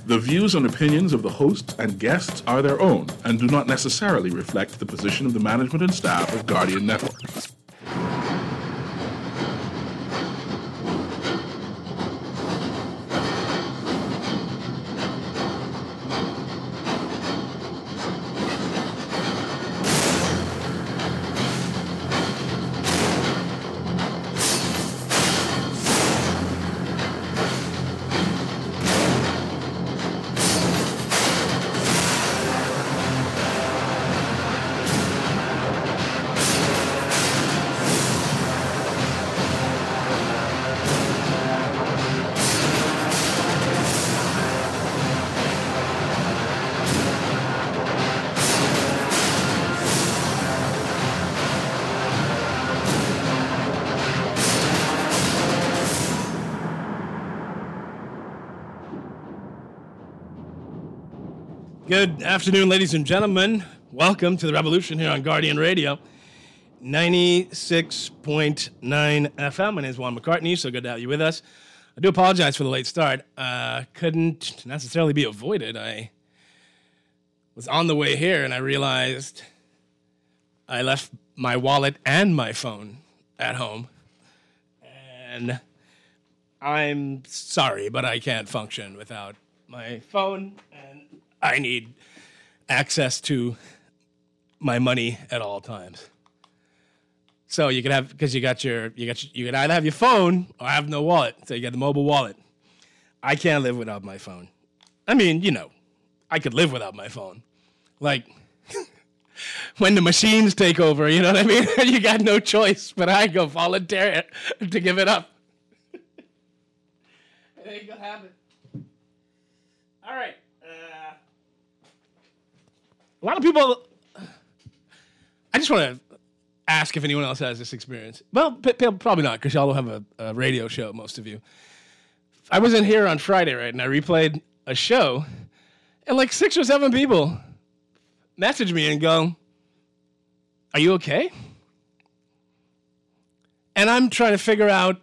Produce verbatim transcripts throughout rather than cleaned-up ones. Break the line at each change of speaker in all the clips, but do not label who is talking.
The views and opinions of the hosts and guests are their own and do not necessarily reflect the position of the management and staff of Guardian Network.
Good afternoon, ladies and gentlemen. Welcome to the Revolution here on Guardian Radio, ninety-six point nine F M. My name is Juan McCartney, so good to have you with us. I do apologize for the late start. Uh, couldn't necessarily be avoided. I was on the way here, and I realized I left my wallet and my phone at home. And I'm sorry, but I can't function without my phone, and I need access to my money at all times. So you can have, because you got your, you got, your, you can either have your phone or have no wallet. So you got the mobile wallet. I can't live without my phone. I mean, you know, I could live without my phone. Like when the machines take over, you know what I mean? You got no choice, but I go volunteer to give it up. It ain't gonna happen. All right. A lot of people, I just want to ask if anyone else has this experience. Well, p- p- probably not, because y'all have a, a radio show, most of you. I was in here on Friday, right, and I replayed a show, and like six or seven people message me and go, "Are you okay?" And I'm trying to figure out,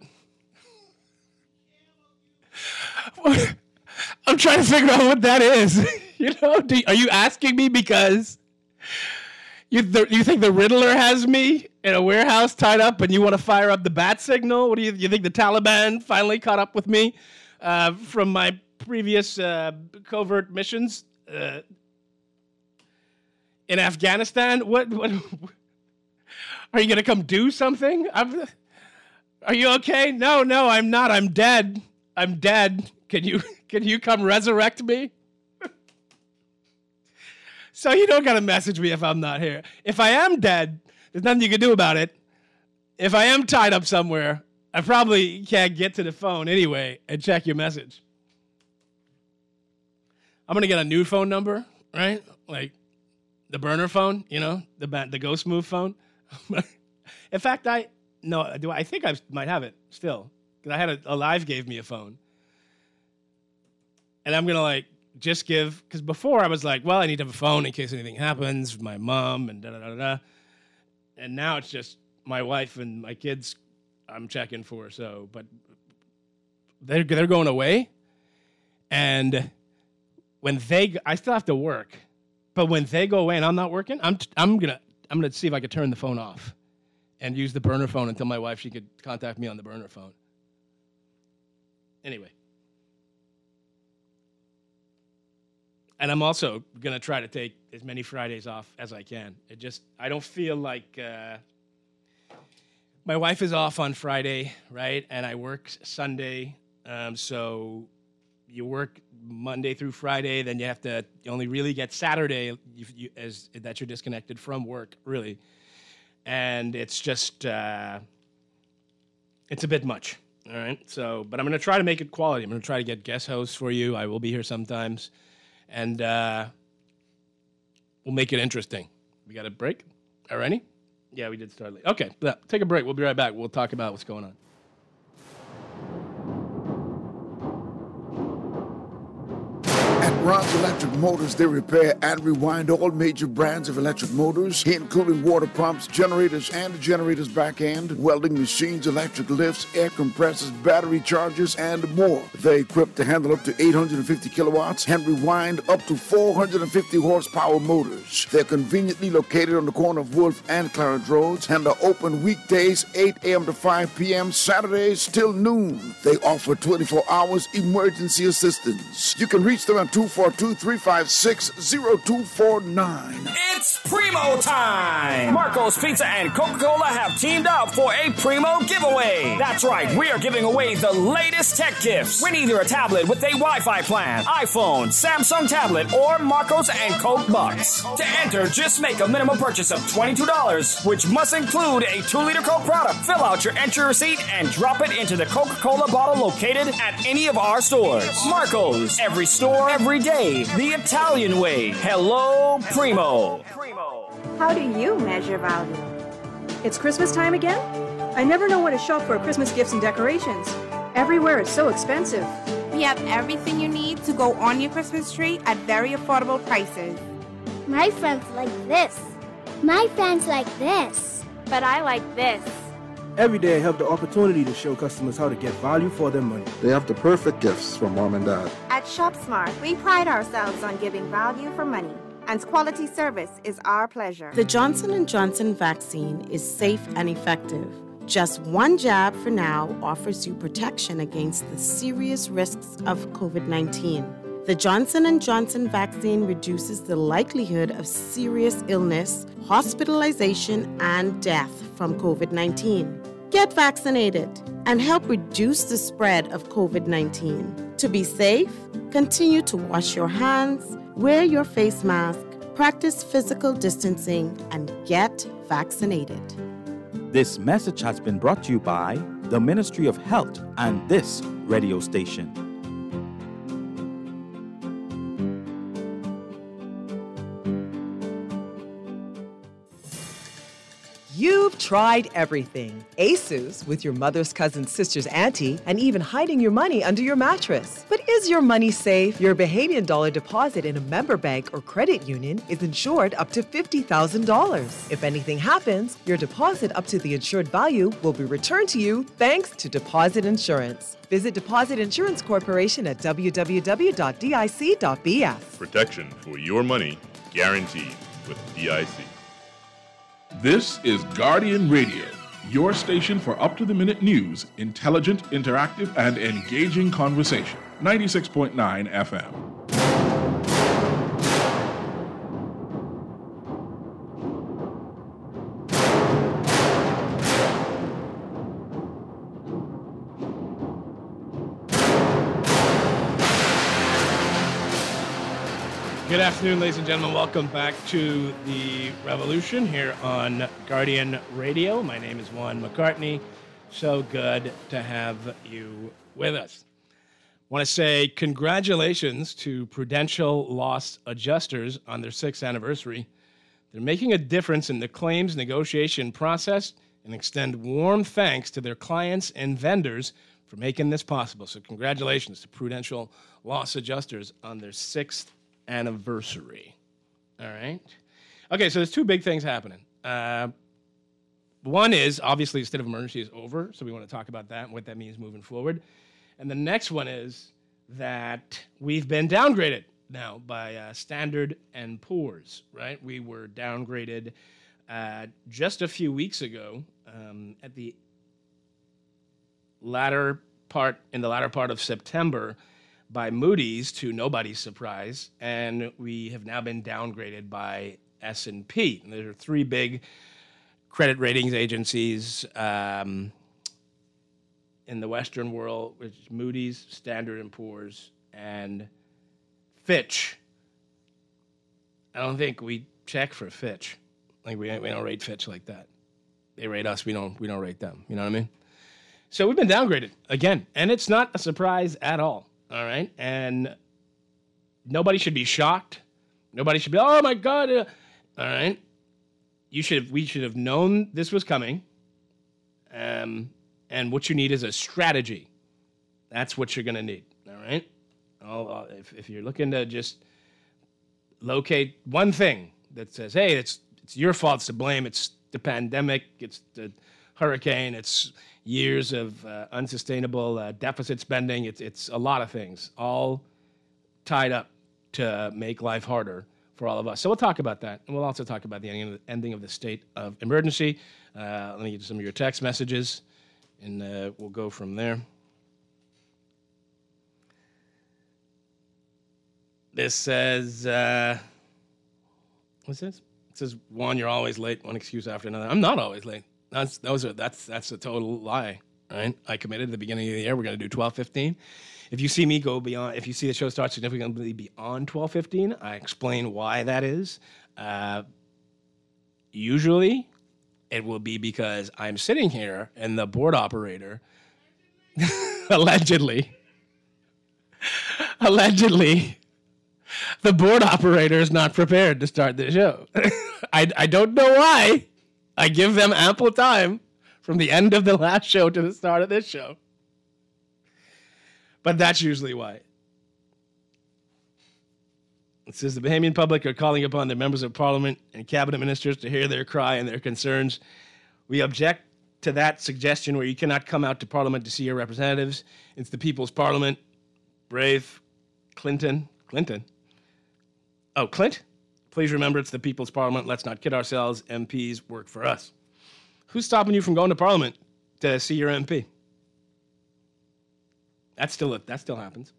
I'm trying to figure out what that is. You know, do, are you asking me because you th- you think the Riddler has me in a warehouse tied up and you want to fire up the bat signal? What do you, you think the Taliban finally caught up with me uh, from my previous uh, covert missions uh, in Afghanistan? What, what are you going to come do something? I'm, are you okay? No, no, I'm not. I'm dead. I'm dead. Can you can you come resurrect me? So you don't got to message me if I'm not here. If I am dead, there's nothing you can do about it. If I am tied up somewhere, I probably can't get to the phone anyway and check your message. I'm going to get a new phone number, right? Like the burner phone, you know, the the Ghost Move phone. In fact, I no, do I think I might have it still. Because I had a, Alive gave me a phone. And I'm going to like, just give, because before I was like, well, I need to have a phone in case anything happens, my mom and da-da-da-da. And now it's just my wife and my kids I'm checking for, so, but they're, they're going away. And when they, I still have to work, but when they go away and I'm not working, I'm I'm going to, I'm going to see if I could turn the phone off and use the burner phone until my wife, she could contact me on the burner phone. Anyway. And I'm also going to try to take as many Fridays off as I can. It just, I don't feel like, uh, my wife is off on Friday, right? And I work Sunday. Um, so you work Monday through Friday, then you have to, you only really get Saturday you, you, as that you're disconnected from work, really. And it's just, uh, it's a bit much, all right? So, but I'm going to try to make it quality. I'm going to try to get guest hosts for you. I will be here sometimes. And uh, we'll make it interesting. We got a break? All righty? Yeah, we did start late. Okay, take a break. We'll be right back. We'll talk about what's going on.
At At Ron's Electric Motors, they repair and rewind all major brands of electric motors, including water pumps, generators, and the generator's back end, welding machines, electric lifts, air compressors, battery chargers, and more. They're equipped to handle up to eight hundred fifty kilowatts and rewind up to four hundred fifty horsepower motors. They're conveniently located on the corner of Wolf and Clarence Roads and are open weekdays eight a.m. to five p.m., Saturdays till noon. They offer twenty-four hours emergency assistance. You can reach them at two four two, three five six, zero two four nine.
It's Primo time! Marco's Pizza and Coca-Cola have teamed up for a Primo giveaway. That's right, we are giving away the latest tech gifts. Win either a tablet with a Wi-Fi plan, iPhone, Samsung tablet, or Marco's and Coke Bucks. To enter, just make a minimum purchase of twenty-two dollars, which must include a two liter Coke product. Fill out your entry receipt and drop it into the Coca-Cola bottle located at any of our stores. Marco's, every store, every day, the Italian way. Hello, Primo.
How do you measure value?
It's Christmas time again? I never know where to shop for Christmas gifts and decorations. Everywhere is so expensive.
We have everything you need to go on your Christmas tree at very affordable prices.
My friends like this. My friends like this.
But I like this.
Every day I have the opportunity to show customers how to get value for their money.
They have the perfect gifts for mom and dad.
At ShopSmart, we pride ourselves on giving value for money, and quality service is our pleasure.
The Johnson and Johnson vaccine is safe and effective. Just one jab for now offers you protection against the serious risks of covid nineteen. The Johnson and Johnson vaccine reduces the likelihood of serious illness, hospitalization, and death from covid nineteen. Get vaccinated and help reduce the spread of covid nineteen. To be safe, continue to wash your hands, wear your face mask, practice physical distancing, and get vaccinated.
This message has been brought to you by the Ministry of Health and this radio station.
You've tried everything. ASUS, with your mother's cousin's sister's auntie, and even hiding your money under your mattress. But is your money safe? Your Bahamian dollar deposit in a member bank or credit union is insured up to fifty thousand dollars. If anything happens, your deposit up to the insured value will be returned to you thanks to Deposit Insurance. Visit Deposit Insurance Corporation at w w w dot d i c dot b s.
Protection for your money guaranteed with D I C.
This is Guardian Radio, your station for up-to-the-minute news, intelligent, interactive, and engaging conversation. ninety-six point nine F M.
Good afternoon, ladies and gentlemen. Welcome back to the Revolution here on Guardian Radio. My name is Juan McCartney. So good to have you with us. I want to say congratulations to Prudential Loss Adjusters on their sixth anniversary. They're making a difference in the claims negotiation process and extend warm thanks to their clients and vendors for making this possible. So congratulations to Prudential Loss Adjusters on their sixth anniversary. All right. Okay, so there's two big things happening. Uh, one is, obviously, the state of emergency is over, so we want to talk about that and what that means moving forward. And the next one is that we've been downgraded now by uh, Standard and Poor's, right? We were downgraded uh, just a few weeks ago um, at the latter part, in the latter part of September, by Moody's, to nobody's surprise, and we have now been downgraded by S and P. And there are three big credit ratings agencies um, in the Western world, which is Moody's, Standard and Poor's, and Fitch. I don't think we check for Fitch. Like we we don't rate Fitch like that. They rate us. We don't we don't rate them. You know what I mean? So we've been downgraded again, and it's not a surprise at all. All right, and nobody should be shocked. Nobody should be, oh my God! Uh, all right, you should. We should have known this was coming. Um, and what you need is a strategy. That's what you're going to need. All right, I'll, all, if, if you're looking to just locate one thing that says, hey, it's it's your fault, it's to blame, it's the pandemic, it's the hurricane, it's years of uh, unsustainable uh, deficit spending, it's it's a lot of things, all tied up to make life harder for all of us. So we'll talk about that, and we'll also talk about the ending of the, ending of the state of emergency. Uh, let me get some of your text messages, and uh, we'll go from there. This says, uh, what's this? It says, Juan, you're always late, one excuse after another. I'm not always late. That's those are that's that's a total lie, right? I committed at the beginning of the year we're going to do twelve fifteen. If you see me go beyond, if you see the show start significantly beyond twelve fifteen, I explain why that is. Uh, usually, it will be because I'm sitting here and the board operator, allegedly, allegedly, the board operator is not prepared to start the show. I, I don't know why. I give them ample time from the end of the last show to the start of this show. But that's usually why. It says the Bahamian public are calling upon their members of parliament and cabinet ministers to hear their cry and their concerns. We object to that suggestion where you cannot come out to parliament to see your representatives. It's the people's parliament. Brave. Clinton. Clinton. Oh, Clint? Please remember it's the people's parliament. Let's not kid ourselves. M Ps work for us. Who's stopping you from going to parliament to see your M P? That's still that still happens.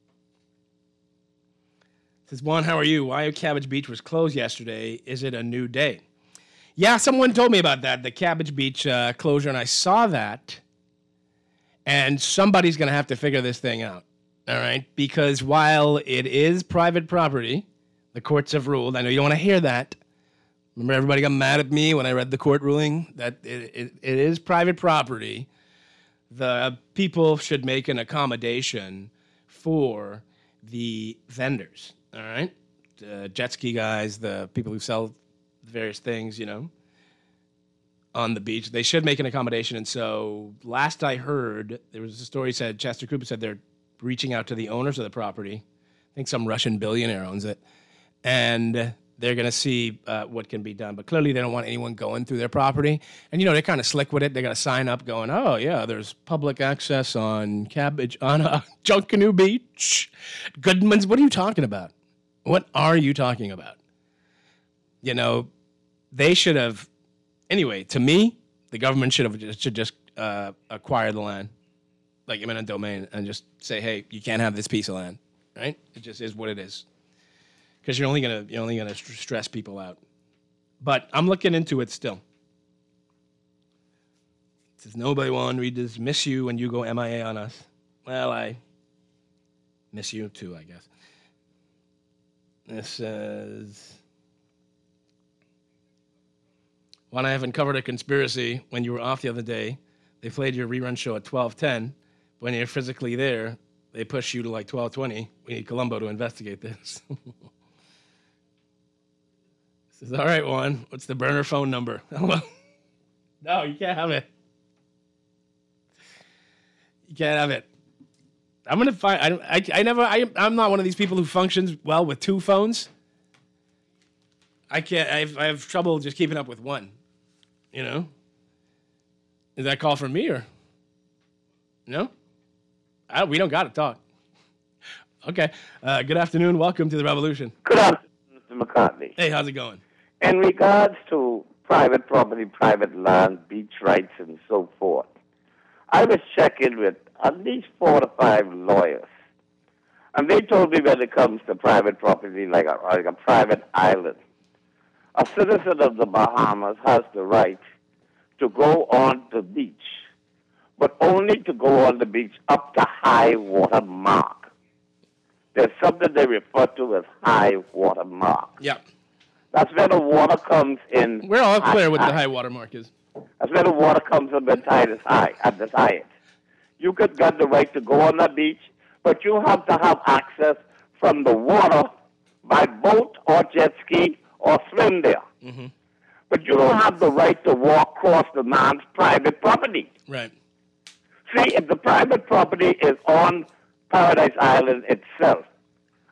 It says, Juan, how are you? Why Cabbage Beach was closed yesterday? Is it a new day? Yeah, someone told me about that, the Cabbage Beach uh, closure, and I saw that. And somebody's going to have to figure this thing out, all right? Because while it is private property, the courts have ruled. I know you don't want to hear that. Remember, everybody got mad at me when I read the court ruling that it, it, it is private property. The people should make an accommodation for the vendors, all right? The jet ski guys, the people who sell various things, you know, on the beach. They should make an accommodation. And so last I heard, there was a story said, Chester Cooper said they're reaching out to the owners of the property. I think some Russian billionaire owns it. And they're going to see uh, what can be done. But clearly they don't want anyone going through their property. And, you know, they're kind of slick with it. They got a sign up going, oh, yeah, there's public access on Cabbage, on uh, Junkanoo Beach. Goodman's, what are you talking about? What are you talking about? You know, they should have, anyway, to me, the government should have should just uh, acquire the land, like eminent domain, and just say, hey, you can't have this piece of land, right? It just is what it is. Because you're only gonna you're only gonna st- stress people out. But I'm looking into it still. It says nobody won. We just miss you when you go M I A on us. Well, I miss you too, I guess. This says, when I have uncovered a conspiracy when you were off the other day, they played your rerun show at twelve ten. When you're physically there, they push you to like twelve twenty. We need Columbo to investigate this. This is all right, Juan. What's the burner phone number? No, you can't have it. You can't have it. I'm gonna find. I, I, I never. I, I'm not one of these people who functions well with two phones. I can't. I have, I have trouble just keeping up with one. You know. Is that a call from me or? No. I, we don't got to talk. Okay. Uh, good afternoon. Welcome to the Revolution.
Good afternoon, Mister McCartney.
Hey, how's it going?
In regards to private property, private land, beach rights, and so forth, I was checking with at least four to five lawyers. And they told me when it comes to private property, like a, like a private island, a citizen of the Bahamas has the right to go on the beach, but only to go on the beach up to high water mark. There's something they refer to as high water mark.
Yeah.
That's where the water comes in.
We're all clear what the high water mark is.
That's where the water comes in the tide is high, at the highest. You could get the right to go on the beach, but you have to have access from the water by boat or jet ski or swim there.
Mm-hmm.
But you don't have the right to walk across the man's private property.
Right.
See, if the private property is on Paradise Island itself,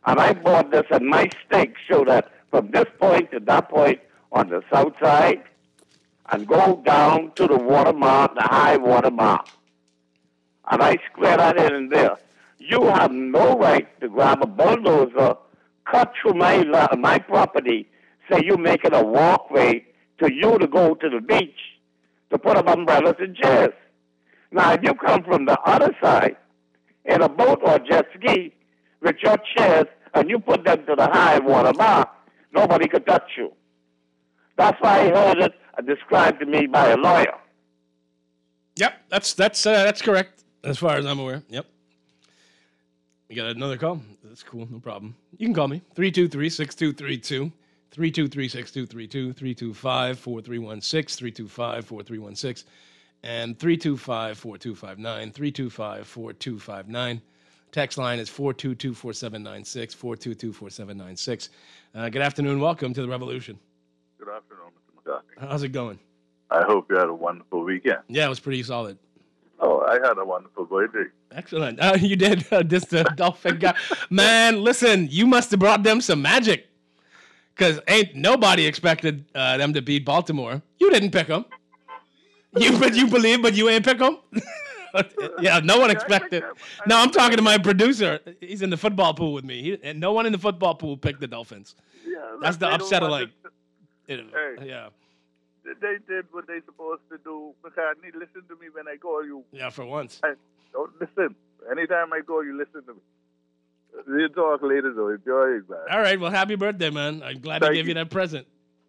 And I bought this, and my stakes show that from this point to that point on the south side, and go down to the water mark, the high water mark. And I square that in and there. You have no right to grab a bulldozer, cut through my la- my property, say you're making a walkway to you to go to the beach, to put up umbrellas and chairs. Now, if you come from the other side in a boat or jet ski with your chairs and you put them to the high water mark, nobody could touch you. That's why I heard it described to me by a lawyer.
Yep, that's that's uh, that's correct as far as I'm aware. Yep. We got another call. That's cool, no problem. You can call me three two three, six two three two, three two three, six two three two, three two five, four three one six, three two five, four three one six, and three two five, four two five nine, three two five, four two five nine. Text line is four two two, four seven nine six, four two two, four seven nine six. Uh, good afternoon. Welcome to the Revolution.
Good afternoon, Mister McCartney.
How's it going?
I hope you had a wonderful weekend.
Yeah, it was pretty solid.
Oh, I had a wonderful birthday.
Excellent. Uh, you did. Uh, this the Dolphin guy. Man, listen, you must have brought them some magic. Because ain't nobody expected uh, them to beat Baltimore. You didn't pick them. You, but you believe, but you ain't pick them? Yeah, no one expected. No, I'm talking to my producer. He's in the football pool with me. He, and no one in the football pool picked the Dolphins.
Yeah,
that's the upset of like. It,
hey,
yeah.
They did what they supposed to do. McCartney, listen to me when I call you.
Yeah, for once.
I, don't listen. Anytime I call you, listen to me. We'll talk later, though. Enjoy it, man.
All right. Well, happy birthday, man. I'm glad
Thank
to give you.
you
that present.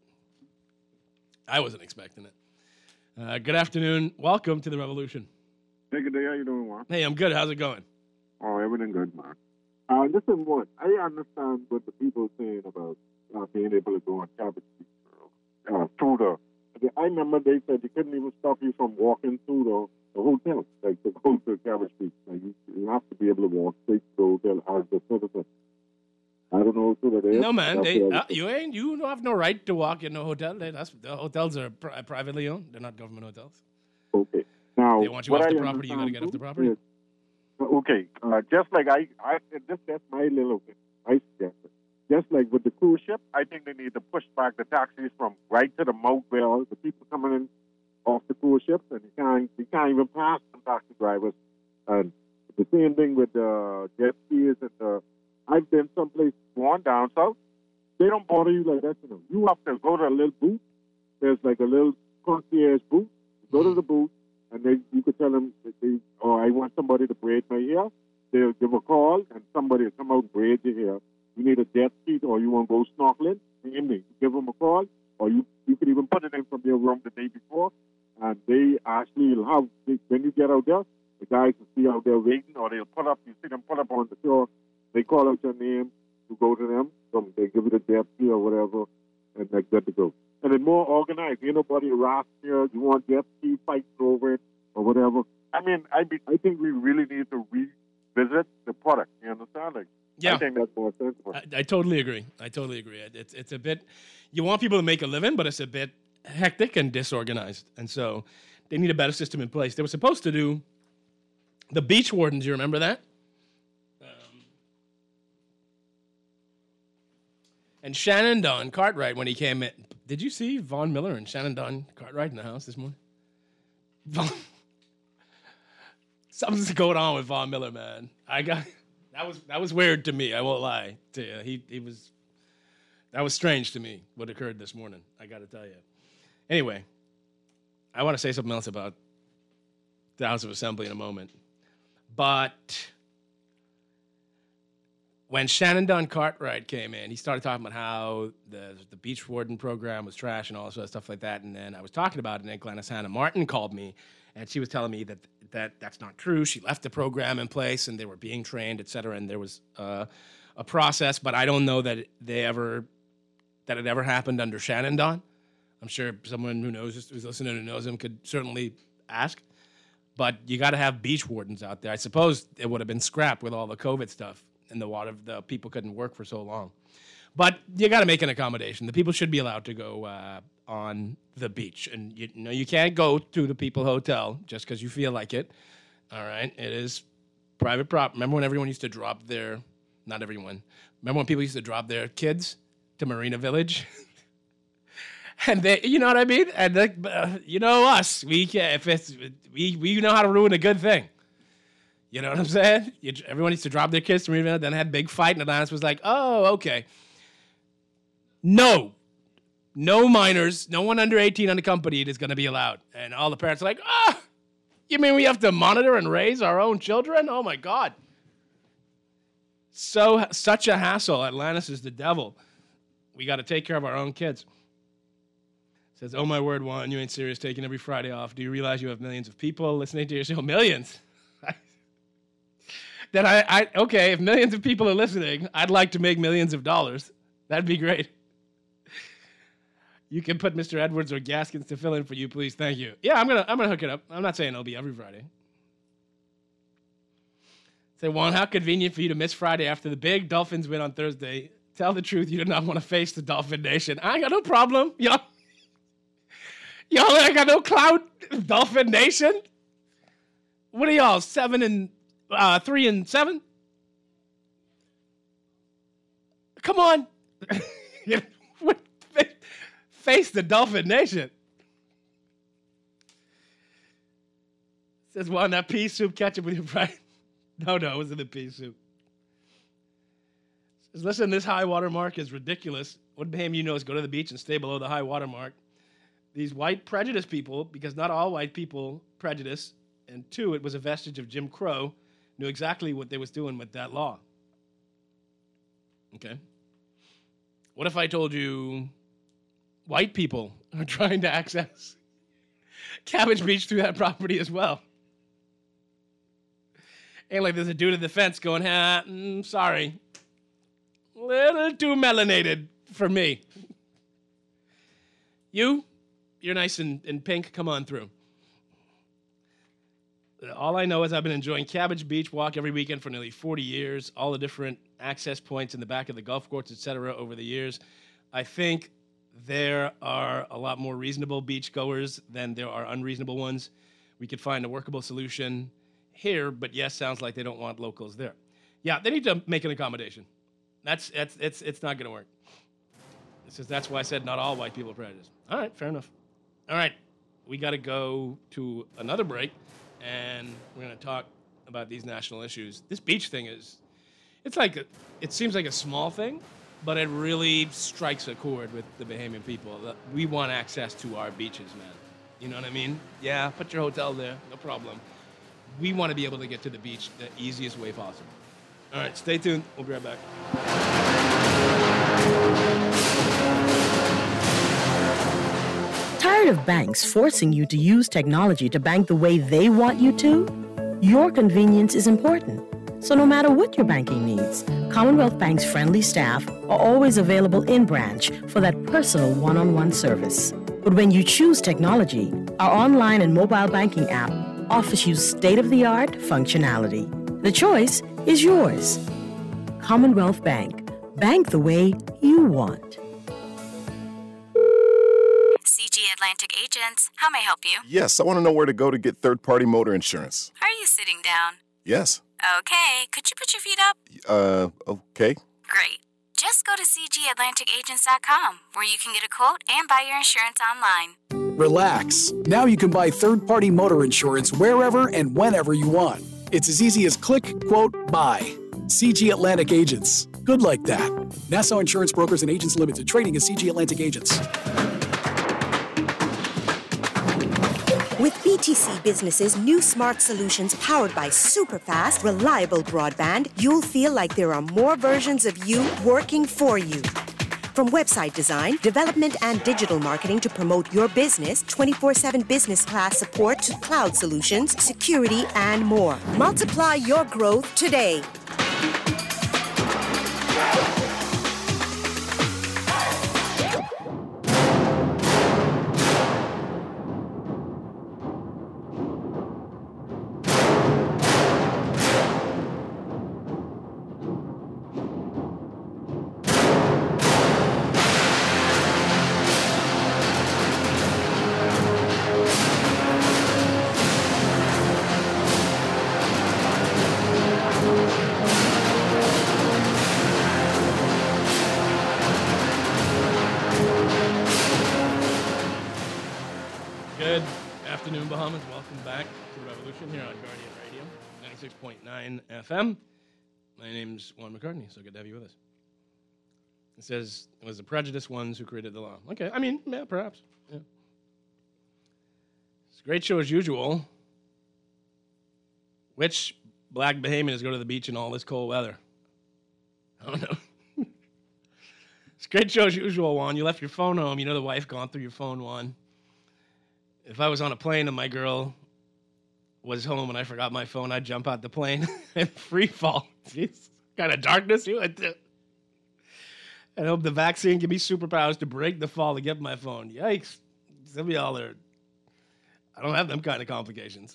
I wasn't expecting it. Uh, good afternoon. Welcome to the Revolution.
Hey, good day. How you doing, man?
Hey, I'm good. How's it going?
Oh, everything good, man. Uh, listen, what I understand what the people are saying about uh, being able to go on Cabot Street uh, through the. I remember they said they couldn't even stop you from walking through the, the hotel, like to go to Cabot Street. Like you, you have to be able to walk straight to the hotel as the citizen. I don't know who that is.
No, man. They, uh, you ain't. You don't have no right to walk in no hotel. They, that's, the hotels are pri- privately owned. They're not government hotels.
Okay. Now,
they want you off the property. You got to get off the property.
Is, okay. Uh, just like I, I this, that's my little bit. I suggest it. Just like with the cruise ship, I think they need to push back the taxis from right to the mouth where all the people coming in off the cruise ships, and you can't, you can't even pass the taxi drivers. And the same thing with the uh, jet skis and the. I've been someplace gone down south. They don't bother you like that. You know, you have to go to a little booth. There's like a little concierge booth. You go to the booth, and then you could tell them, that they, "Oh, I want somebody to braid my hair." They'll give a call, and somebody will come out and braid your hair. You need a jet ski, or you want to go snorkeling? Same thing. You give them a call, or you you could even put it in from your room the day before, and they actually will have. When you get out there, the guys will see out there waiting, or they'll put up. You see them put up on the shore. They call out your name, you go to them, so they give you the jet ski or whatever, and they're good to go. And it's more organized. Ain't nobody harassing you. You want jet ski, fight over it, or whatever. I mean, I be, I think we really need to revisit the product. You understand? Like,
yeah.
I think that's more sensible.
I, I totally agree. I totally agree. It's it's a bit, you want people to make a living, but it's a bit hectic and disorganized. And so they need a better system in place. They were supposed to do the beach wardens. You remember that? And Shannon Don Cartwright, when he came in, did you see Von Miller and Shannon Don Cartwright in the house this morning? Von, something's going on with Von Miller, man. I got that was that was weird to me. I won't lie to you. He he was that was strange to me what occurred this morning. I got to tell you. Anyway, I want to say something else about the House of Assembly in a moment, but. When Shannon Don Cartwright came in, he started talking about how the the beach warden program was trash and all this other stuff like that. And then I was talking about it, and then Glennis Hannah Martin called me, and she was telling me that, that that's not true. She left the program in place, and they were being trained, et cetera, and there was uh, a process. But I don't know that they ever that it ever happened under Shannon Don. I'm sure someone who knows who's listening who knows him could certainly ask. But you got to have beach wardens out there. I suppose it would have been scrapped with all the COVID stuff. In the water, the people couldn't work for so long. But you got to make an accommodation. The people should be allowed to go uh, on the beach. And you, you know, you can't go to the People Hotel just because you feel like it. All right? It is private prop. Remember when everyone used to drop their not everyone. Remember when people used to drop their kids to Marina Village? And they, you know what I mean? And like, uh, you know us, we can, if it's, we, we know how to ruin a good thing. You know what I'm saying? You, everyone used to drop their kids to Marina Village, then had a big fight, and Atlantis was like, oh, okay. No. No minors, no one under eighteen unaccompanied is going to be allowed. And all the parents are like, ah, oh, you mean we have to monitor and raise our own children? Oh, my God. So, such a hassle. Atlantis is the devil. We got to take care of our own kids. Says, oh, my word, Juan, you ain't serious taking every Friday off. Do you realize you have millions of people listening to your show? Millions? Then I, I, okay, if millions of people are listening, I'd like to make millions of dollars. That'd be great. You can put Mister Edwards or Gaskins to fill in for you, please. Thank you. Yeah, I'm gonna I'm gonna hook it up. I'm not saying it'll be every Friday. Say, Juan, how convenient for you to miss Friday after the big Dolphins win on Thursday. Tell the truth, you do not want to face the Dolphin Nation. I ain't got no problem. Y'all, y'all ain't got no clout, Dolphin Nation. What are y'all, seven and uh, three and seven? Come on. Face the Dolphin Nation. Says, well, that pea soup ketchup with your pride. No, no, it wasn't the pea soup. Says, listen, this high water mark is ridiculous. What Baham you know is go to the beach and stay below the high water mark. These white prejudice people, because not all white people prejudice, and two, it was a vestige of Jim Crow, knew exactly what they was doing with that law. Okay. What if I told you white people are trying to access Cabbage Beach through that property as well? And like there's a dude at the fence going, ah, mm, sorry. Little too melanated for me. You, you're nice and, and pink. Come on through. All I know is I've been enjoying Cabbage Beach Walk every weekend for nearly forty years, all the different access points in the back of the golf courts, et cetera, over the years. I think there are a lot more reasonable beachgoers than there are unreasonable ones. We could find a workable solution here, but yes, sounds like they don't want locals there. Yeah, they need to make an accommodation. That's, that's it's, it's not going to work. It says that's why I said not all white people are prejudiced. All right, fair enough. All right, we got to go to another break, and we're going to talk about these national issues. This beach thing is, it's like, a, it seems like a small thing, but it really strikes a chord with the Bahamian people. We want access to our beaches, man. You know what I mean? Yeah, put your hotel there, no problem. We want to be able to get to the beach the easiest way possible. All right, stay tuned. We'll be right back.
Tired of banks forcing you to use technology to bank the way they want you to? Your convenience is important. So no matter what your banking needs, Commonwealth Bank's friendly staff are always available in branch for that personal one-on-one service. But when you choose technology, our online and mobile banking app offers you state-of-the-art functionality. The choice is yours. Commonwealth Bank. Bank the way you want.
C G Atlantic Agents, how may I help you?
Yes, I want to know where to go to get third-party motor insurance.
Are you sitting down?
Yes.
Okay, could you put your feet up?
Uh, okay.
Great. Just go to c g atlantic agents dot com, where you can get a quote and buy your insurance online.
Relax. Now you can buy third-party motor insurance wherever and whenever you want. It's as easy as click, quote, buy. C G Atlantic Agents. Good like that. Nassau Insurance Brokers and Agents Limited. Trading as C G Atlantic Agents.
With B T C Business's new smart solutions powered by super-fast, reliable broadband, you'll feel like there are more versions of you working for you. From website design, development, and digital marketing to promote your business, twenty-four seven business class support to cloud solutions, security, and more. Multiply your growth today.
afternoon, Bahamas. Welcome back to the Revolution here on Guardian Radio, ninety-six point nine F M. My name's Juan McCartney, so good to have you with us. It says it was the prejudiced ones who created the law. Okay, I mean, yeah, perhaps. Yeah. It's a great show as usual. Which black Bahamian is go to the beach in all this cold weather? I don't know. It's a great show as usual, Juan. You left your phone home. You know the wife gone through your phone, Juan. If I was on a plane and my girl was home and I forgot my phone, I'd jump out the plane and free fall. Jeez, kind of darkness you went to. I hope the vaccine give me superpowers to break the fall to get my phone. Yikes. Some of y'all are, I don't have them kind of complications.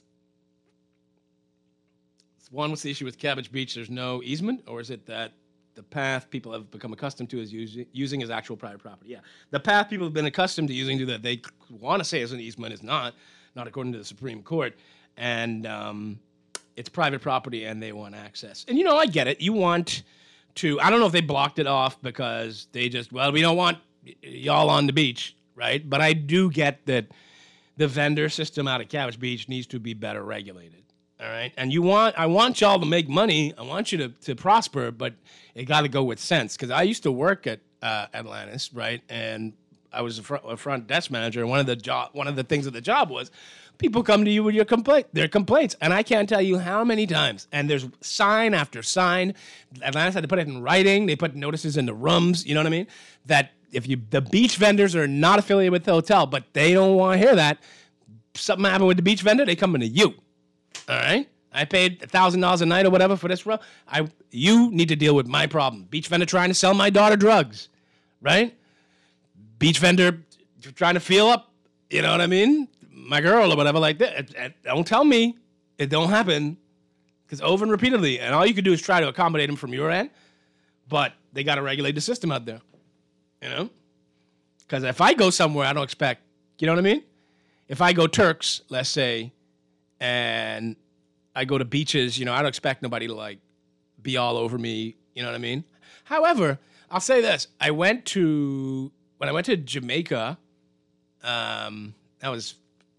One, what's the issue with Cabbage Beach? There's no easement, or is it that the path people have become accustomed to is using, using as actual private property? Yeah. The path people have been accustomed to using that they want to say is an easement is not, not according to the Supreme Court. And um, it's private property and they want access. And, you know, I get it. You want to, I don't know if they blocked it off because they just, well, we don't want y'all on the beach, right? But I do get that the vendor system out at Cabbage Beach needs to be better regulated. All right, and you want, I want y'all to make money. I want you to, to prosper, but it got to go with sense. Because I used to work at uh, Atlantis, right, and I was a front, a front desk manager. And one of the job, one of the things of the job was, people come to you with your complaint, their complaints, and I can't tell you how many times. And there's sign after sign. Atlantis had to put it in writing. They put notices in the rooms. You know what I mean? That if you, the beach vendors are not affiliated with the hotel, but they don't want to hear that. Something happened with the beach vendor, they come into you. All right, I paid a thousand dollars a night or whatever for this row. I, you need to deal with my problem. Beach vendor trying to sell my daughter drugs, right? Beach vendor trying to feel up, you know what I mean? My girl or whatever like that. It, it, don't tell me it don't happen, because over and repeatedly, and all you can do is try to accommodate them from your end, but they got to regulate the system out there, you know? Because if I go somewhere, I don't expect, you know what I mean? If I go Turks, let's say, and I go to beaches, you know, I don't expect nobody to, like, be all over me, you know what I mean? However, I'll say this. I went to, when I went to Jamaica, um, that was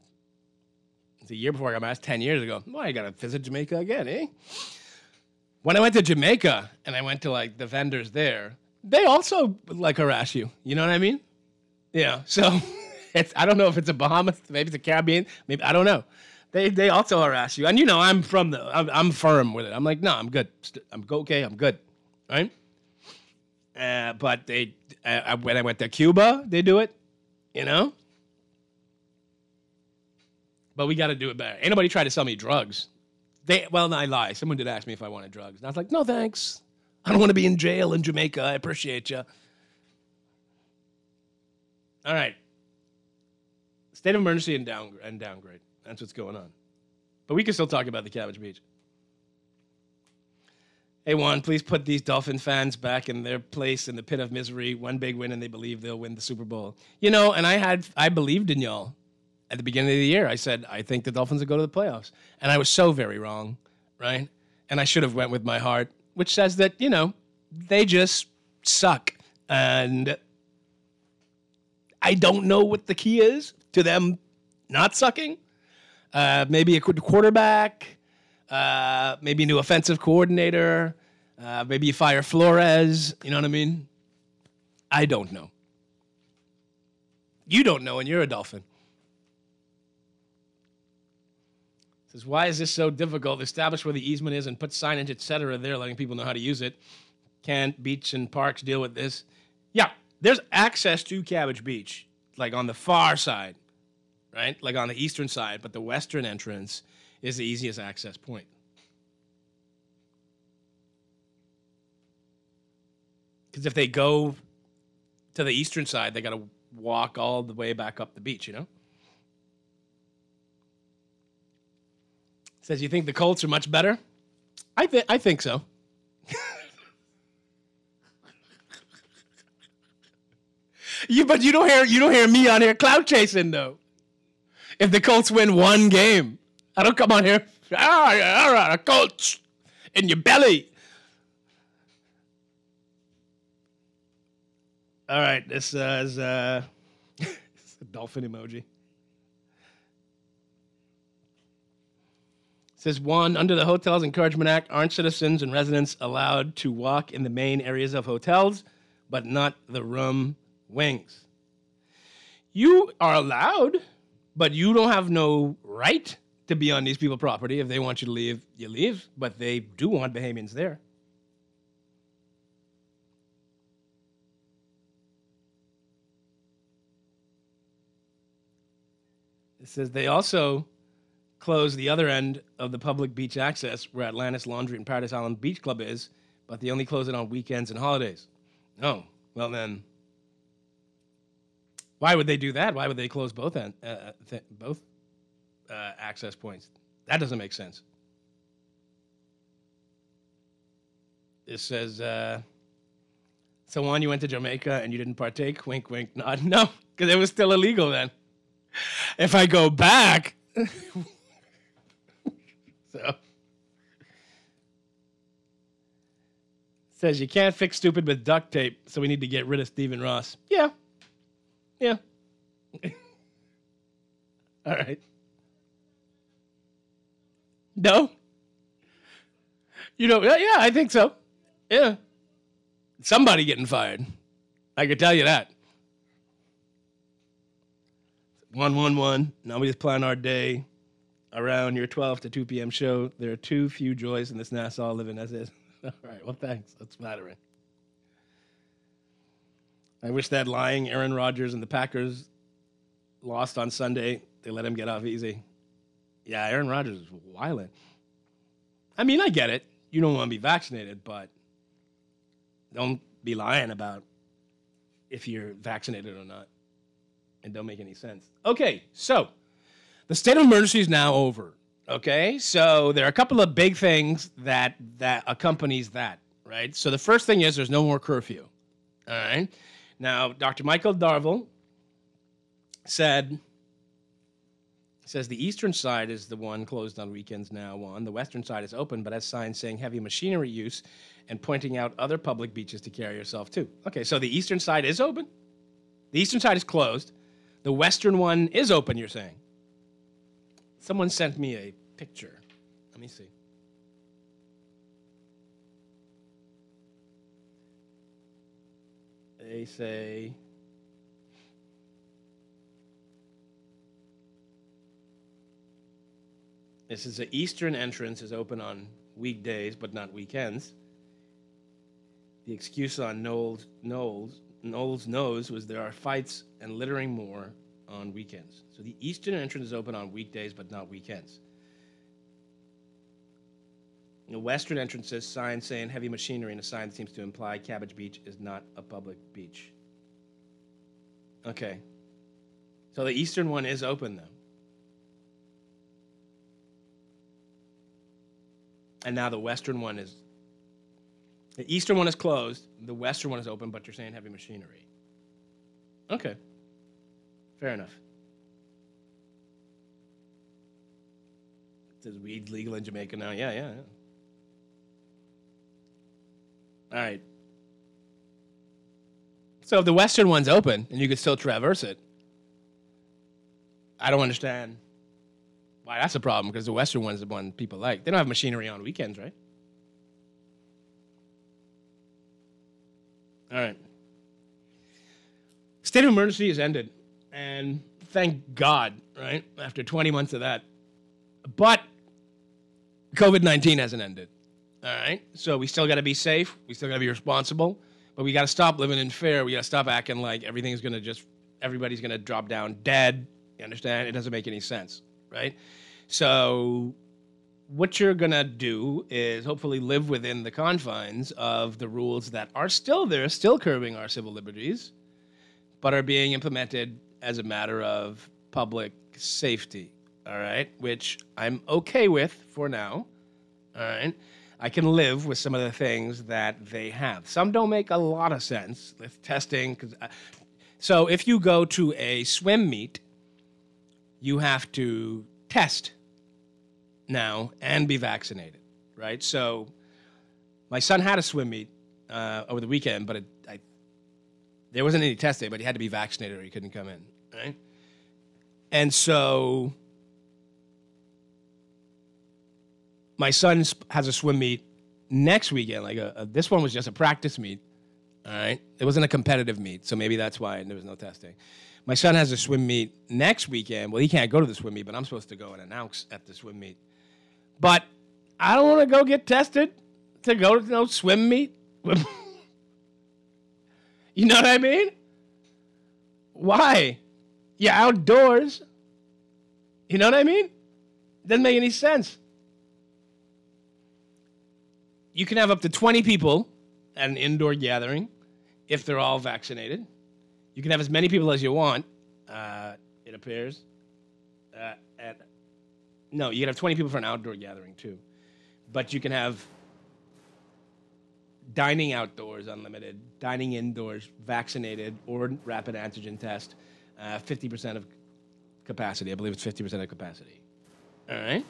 the year before I got married, ten years ago. Well, I got to visit Jamaica again, eh? When I went to Jamaica, and I went to, like, the vendors there, they also, like, harass you, you know what I mean? Yeah, so, it's, I don't know if it's a Bahamas, maybe it's a Caribbean, maybe, I don't know. They they also harass you. And, you know, I'm from the, I'm, I'm firm with it. I'm like, no, I'm good. I'm okay, I'm good, right? Uh, but they, uh, when I went to Cuba, they do it, you know? But we got to do it better. Ain't nobody tried to sell me drugs. They, well, no, I lie. Someone did ask me if I wanted drugs. And I was like, no, thanks. I don't want to be in jail in Jamaica. I appreciate you. All right. State of emergency and, down, and downgrade. That's what's going on. But we can still talk about the Cabbage Beach. Hey, Juan, please put these Dolphin fans back in their place in the pit of misery. One big win, and they believe they'll win the Super Bowl. You know, and I had I believed in y'all at the beginning of the year. I said, I think the Dolphins will go to the playoffs. And I was so very wrong, right? And I should have went with my heart, which says that, you know, they just suck. And I don't know what the key is to them not sucking. Uh, maybe a quarterback, uh, maybe a new offensive coordinator, uh, maybe you fire Flores, you know what I mean? I don't know. You don't know, and you're a Dolphin. It says, why is this so difficult? Establish where the easement is and put signage, et cetera there, letting people know how to use it. Can't beach and parks deal with this? Yeah, there's access to Cabbage Beach, like on the far side. Right? Like on the eastern side, but the western entrance is the easiest access point. Because if they go to the eastern side, they got to walk all the way back up the beach, you know? Says, you think the Colts are much better? I, th- I think so. you, but you don't hear you don't hear me on here clout chasing, though. If the Colts win one game, I don't come on here, ah, yeah, all right, a Colts in your belly. All right, this uh, is uh, it's a dolphin emoji. says, one, under the Hotels Encouragement Act, aren't citizens and residents allowed to walk in the main areas of hotels, but not the room wings? You are allowed, but you don't have no right to be on these people's property. If they want you to leave, you leave, but they do want Bahamians there. It says they also close the other end of the public beach access where Atlantis Laundry and Paradise Island Beach Club is, but they only close it on weekends and holidays. Oh, well then, why would they do that? Why would they close both end, uh, th- both uh, access points? That doesn't make sense. This says, uh, so on, you went to Jamaica and you didn't partake? Wink, wink, nod. No, because it was still illegal then. If I go back, so says you can't fix stupid with duct tape, so we need to get rid of Stephen Ross. Yeah, yeah. All right. No, you know, yeah, yeah, I think so. Yeah, somebody getting fired. I can tell you that. One, one, one. Now we just plan our day around your twelve to two p.m. show. There are too few joys in this Nassau living as is. All right, well, thanks. That's flattering. I wish that lying Aaron Rodgers and the Packers lost on Sunday. They let him get off easy. Yeah, Aaron Rodgers is wilding. I mean, I get it. You don't want to be vaccinated, but don't be lying about if you're vaccinated or not. It don't make any sense. Okay, so the state of emergency is now over. Okay, so there are a couple of big things that that accompanies that, right? So the first thing is there's no more curfew. All right. Now, Doctor Michael Darville said says the eastern side is the one closed on weekends now. One, the western side is open, but has signs saying heavy machinery use and pointing out other public beaches to carry yourself to. Okay, so the eastern side is open. The eastern side is closed. The western one is open, you're saying. Someone sent me a picture. Let me see. They say... This is the eastern entrance is open on weekdays, but not weekends. The excuse on Knowles, Knowles, Knowles Nose was there are fights and littering more on weekends. So the eastern entrance is open on weekdays, but not weekends. The western entrance says sign saying heavy machinery, and a sign that seems to imply Cabbage Beach is not a public beach. Okay. So the eastern one is open, though. And now the western one is... The eastern one is closed. The western one is open, but you're saying heavy machinery. Okay. Fair enough. It says weed's legal in Jamaica now. Yeah, yeah, yeah. All right. So if the western one's open and you could still traverse it, I don't understand why that's a problem, because the western one's the one people like. They don't have machinery on weekends, right? All right. State of emergency has ended, and thank God, right, after twenty months of that. But COVID nineteen hasn't ended, all right? So we still got to be safe. We still got to be responsible, but we got to stop living in fear. We got to stop acting like everything's going to just, everybody's going to drop down dead. You understand? It doesn't make any sense, right? So what you're going to do is hopefully live within the confines of the rules that are still there, still curbing our civil liberties, but are being implemented as a matter of public safety, all right, which I'm okay with for now, all right? I can live with some of the things that they have. Some don't make a lot of sense with testing. Cause I, so if you go to a swim meet, you have to test now and be vaccinated, right? So my son had a swim meet uh, over the weekend, but it, I, there wasn't any testing, but he had to be vaccinated or he couldn't come in, right? And so my son has a swim meet next weekend. Like a, a, this one was just a practice meet. All right. It wasn't a competitive meet, so maybe that's why there was no testing. My son has a swim meet next weekend. Well, he can't go to the swim meet, but I'm supposed to go and announce at the swim meet. But I don't want to go get tested to go to no swim meet. You know what I mean? Why? You're outdoors. You know what I mean? Doesn't make any sense. You can have up to twenty people at an indoor gathering if they're all vaccinated. You can have as many people as you want, uh, it appears. Uh, at, no, you can have twenty people for an outdoor gathering, too. But you can have dining outdoors, unlimited, dining indoors, vaccinated, or rapid antigen test, uh, fifty percent of capacity. I believe it's fifty percent of capacity. All right?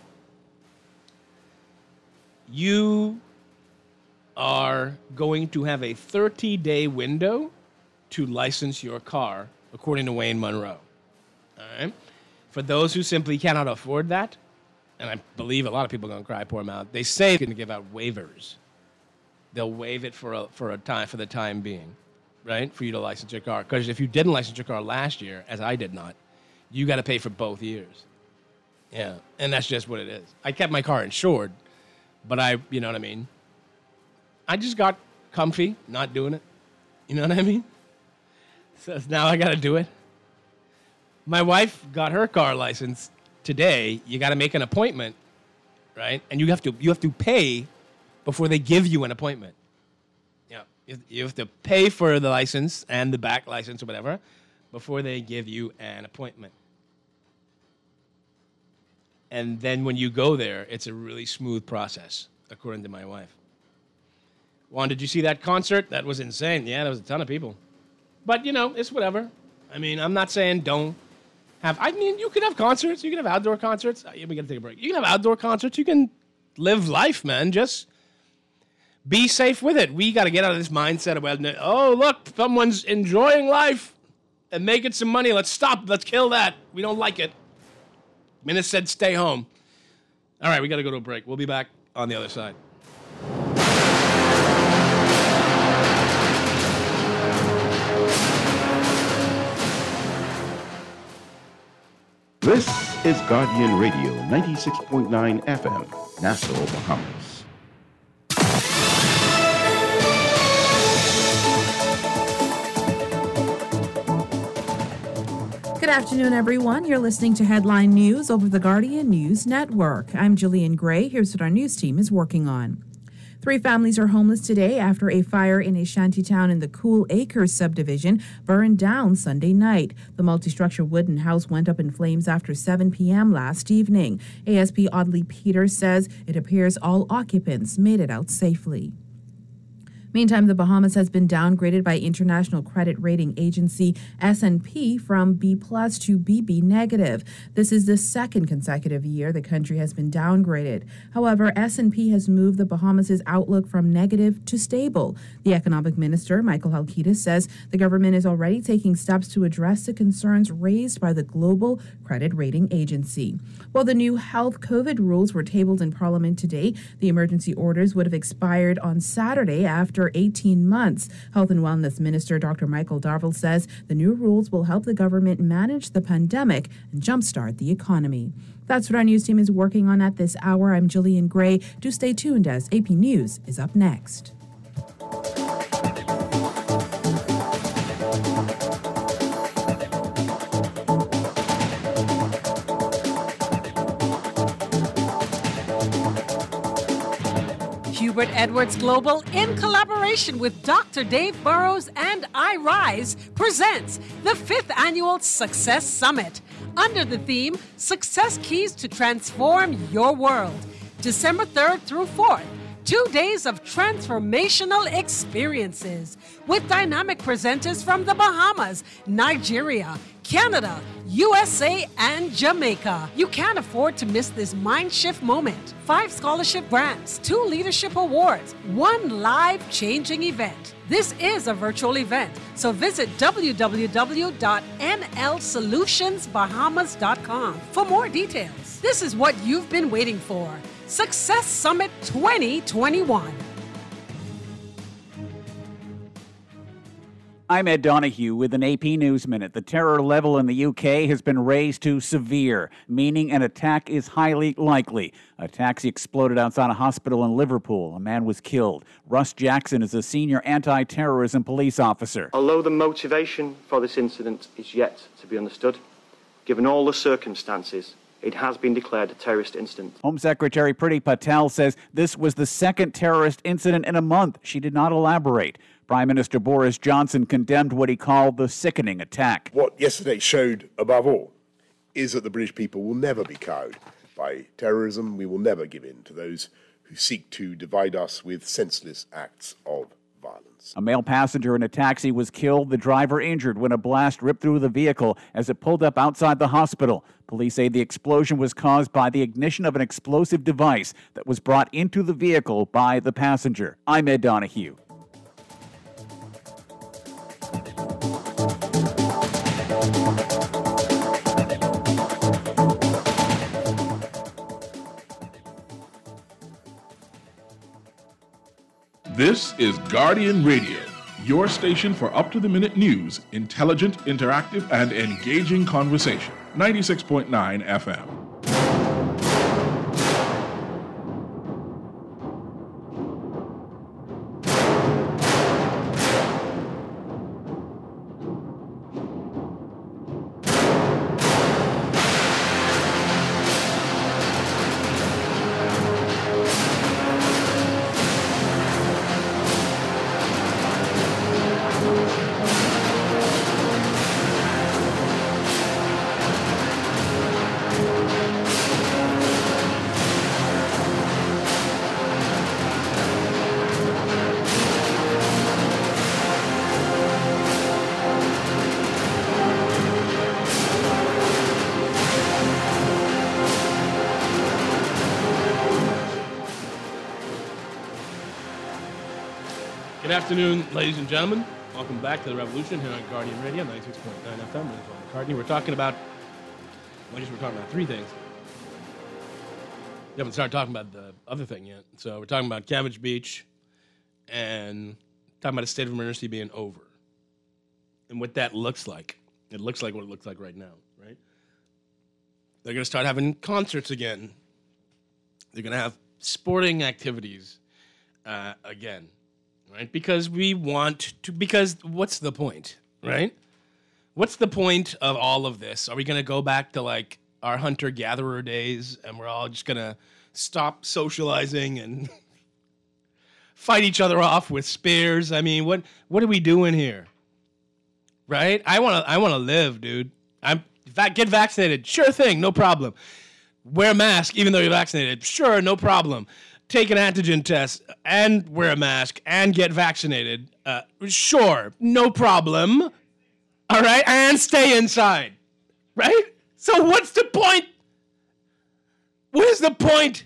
You are going to have a thirty-day window to license your car, according to Wayne Monroe. All right? For those who simply cannot afford that, and I believe a lot of people are going to cry, poor them out, they say they're going to give out waivers. They'll waive it for a, for a time, for the time being, right, for you to license your car. Because if you didn't license your car last year, as I did not, you got to pay for both years. Yeah, and that's just what it is. I kept my car insured, but I, you know what I mean? I just got comfy not doing it. You know what I mean? So now I got to do it. My wife got her car license today. You got to make an appointment, right? And you have to you have to pay before they give you an appointment. Yeah, you have to pay for the license and the back license or whatever before they give you an appointment. And then when you go there, it's a really smooth process, according to my wife. Juan, did you see that concert? That was insane. Yeah, there was a ton of people. But, you know, it's whatever. I mean, I'm not saying don't have... I mean, you can have concerts. You can have outdoor concerts. We got to take a break. You can have outdoor concerts. You can live life, man. Just be safe with it. We got to get out of this mindset of, well, oh, look, someone's enjoying life and making some money. Let's stop. Let's kill that. We don't like it. Minnis said stay home. All right, we got to go to a break. We'll be back on the other side.
This is Guardian Radio, ninety-six point nine F M, Nassau, Bahamas.
Good afternoon, everyone. You're listening to Headline News over the Guardian News Network. I'm Jillian Gray. Here's what our news team is working on. Three families are homeless today after a fire in a shantytown in the Cool Acres subdivision burned down Sunday night. The multi-structure wooden house went up in flames after seven p.m. last evening. A S P Audley Peters says it appears all occupants made it out safely. Meantime, the Bahamas has been downgraded by international credit rating agency S and P from B plus to B B negative. This is the second consecutive year the country has been downgraded. However, S and P has moved the Bahamas' outlook from negative to stable. The economic minister, Michael Halkitis, says the government is already taking steps to address the concerns raised by the global credit rating agency. While the new health COVID rules were tabled in Parliament today, the emergency orders would have expired on Saturday after eighteen months. Health and Wellness Minister Doctor Michael Darville says the new rules will help the government manage the pandemic and jumpstart the economy. That's what our news team is working on at this hour. I'm Jillian Gray. Do stay tuned as A P News is up next.
Hubert Edwards Global, in collaboration with Doctor Dave Burrows and iRise, presents the fifth annual Success Summit under the theme Success Keys to Transform Your World. December third through fourth. Two days of transformational experiences with dynamic presenters from the Bahamas, Nigeria, Canada, U S A, and Jamaica. You can't afford to miss this mind shift moment. Five scholarship grants, two leadership awards, one life-changing event. This is a virtual event, so visit w w w dot n l solutions bahamas dot com for more details. This is what you've been waiting for. Success Summit twenty twenty-one.
I'm Ed Donahue with an A P News Minute. The terror level in the U K has been raised to severe, meaning an attack is highly likely. A taxi exploded outside a hospital in Liverpool. A man was killed. Russ Jackson is a senior anti-terrorism police officer.
Although the motivation for this incident is yet to be understood, given all the circumstances, it has been declared a terrorist incident.
Home Secretary Priti Patel says this was the second terrorist incident in a month. She did not elaborate. Prime Minister Boris Johnson condemned what he called the sickening attack.
What yesterday showed, above all, is that the British people will never be cowed by terrorism. We will never give in to those who seek to divide us with senseless acts of violence.
A male passenger in a taxi was killed, the driver injured when a blast ripped through the vehicle as it pulled up outside the hospital. Police say the explosion was caused by the ignition of an explosive device that was brought into the vehicle by the passenger. I'm Ed Donahue.
This is Guardian Radio, your station for up-to-the-minute news, intelligent, interactive, and engaging conversation. ninety-six point nine F M.
Good afternoon, ladies and gentlemen. Welcome back to The Revolution here on Guardian Radio, ninety-six point nine F M. My name is Ron McCartney. We're talking about, well, I guess we're talking about three things. We haven't started talking about the other thing yet. So we're talking about Cabbage Beach and talking about a state of emergency being over and what that looks like. It looks like what it looks like right now, right? They're going to start having concerts again. They're going to have sporting activities uh, again. Right? Because we want to, because what's the point, right? What's the point of all of this? Are we going to go back to like our hunter-gatherer days and we're all just going to stop socializing and fight each other off with spears? I mean, what what are we doing here? Right? I want to I want to live, dude. I'm get vaccinated. Sure thing, no problem. Wear a mask even though you're vaccinated. Sure, no problem. Take an antigen test and wear a mask and get vaccinated. Uh, sure, no problem. All right, and stay inside. Right? So what's the point? What is the point?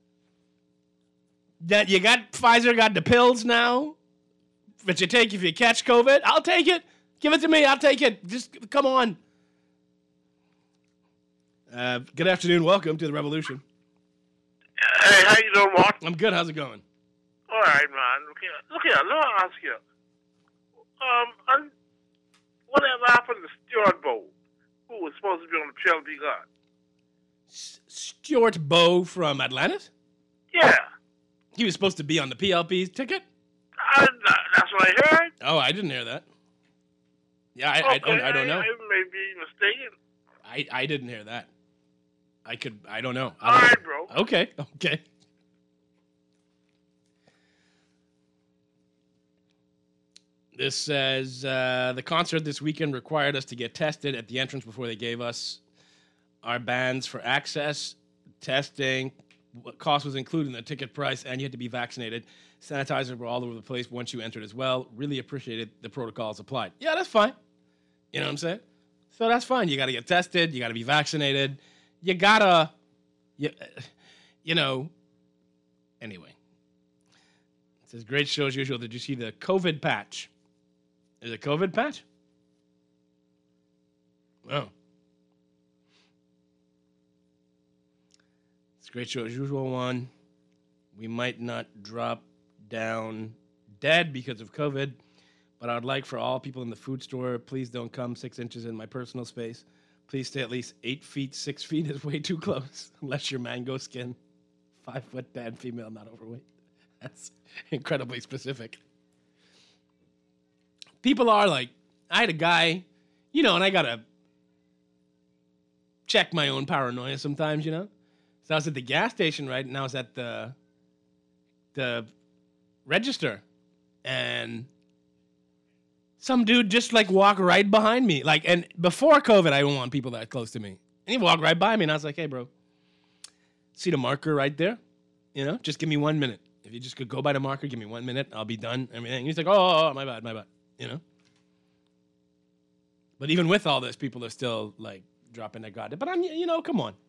That you got Pfizer got the pills now that you take if you catch COVID? I'll take it. Give it to me. I'll take it. Just come on. Uh, good afternoon. Welcome to The Revolution.
Hey, how you doing, Mark?
I'm good. How's it going?
All right, man. Look here. Look here. Let me ask you. Um, un- whatever happened to Stuart Bow, who was supposed to be on the P L P guard?
S- Stuart Bow from Atlantis?
Yeah.
He was supposed to be on the P L P ticket?
I, that's what I heard.
Oh, I didn't hear that. Yeah, I,
okay,
I don't. I don't know.
I, I may be mistaken.
I, I didn't hear that. I could. I don't know.
All right, bro.
Okay. Okay. This says uh, the concert this weekend required us to get tested at the entrance before they gave us our bands for access. Testing what cost was included in the ticket price, and you had to be vaccinated. Sanitizers were all over the place once you entered as well. Really appreciated the protocols applied. Yeah, that's fine. You know what I'm saying? So that's fine. You got to get tested. You got to be vaccinated. You gotta, you, you know, anyway. It says, great show as usual. Did you see the COVID patch? Is it COVID patch? Oh. It's a great show as usual one. We might not drop down dead because of COVID, but I would like for all people in the food store, please don't come six inches in my personal space. Please stay at least eight feet. Six feet is way too close, unless you're mango skin. Five foot bad female, not overweight. That's incredibly specific. People are like, I had a guy, you know, and I gotta check my own paranoia sometimes, you know. So I was at the gas station, right, and I was at the the register, and some dude just like walked right behind me. Like, and before COVID, I don't want people that close to me. And he walked right by me, and I was like, hey, bro, see the marker right there? You know, just give me one minute. If you just could go by the marker, give me one minute, I'll be done. Everything. He's like, oh, oh, oh, my bad, my bad. You know? But even with all this, people are still like dropping their guard. But I'm, you know, come on.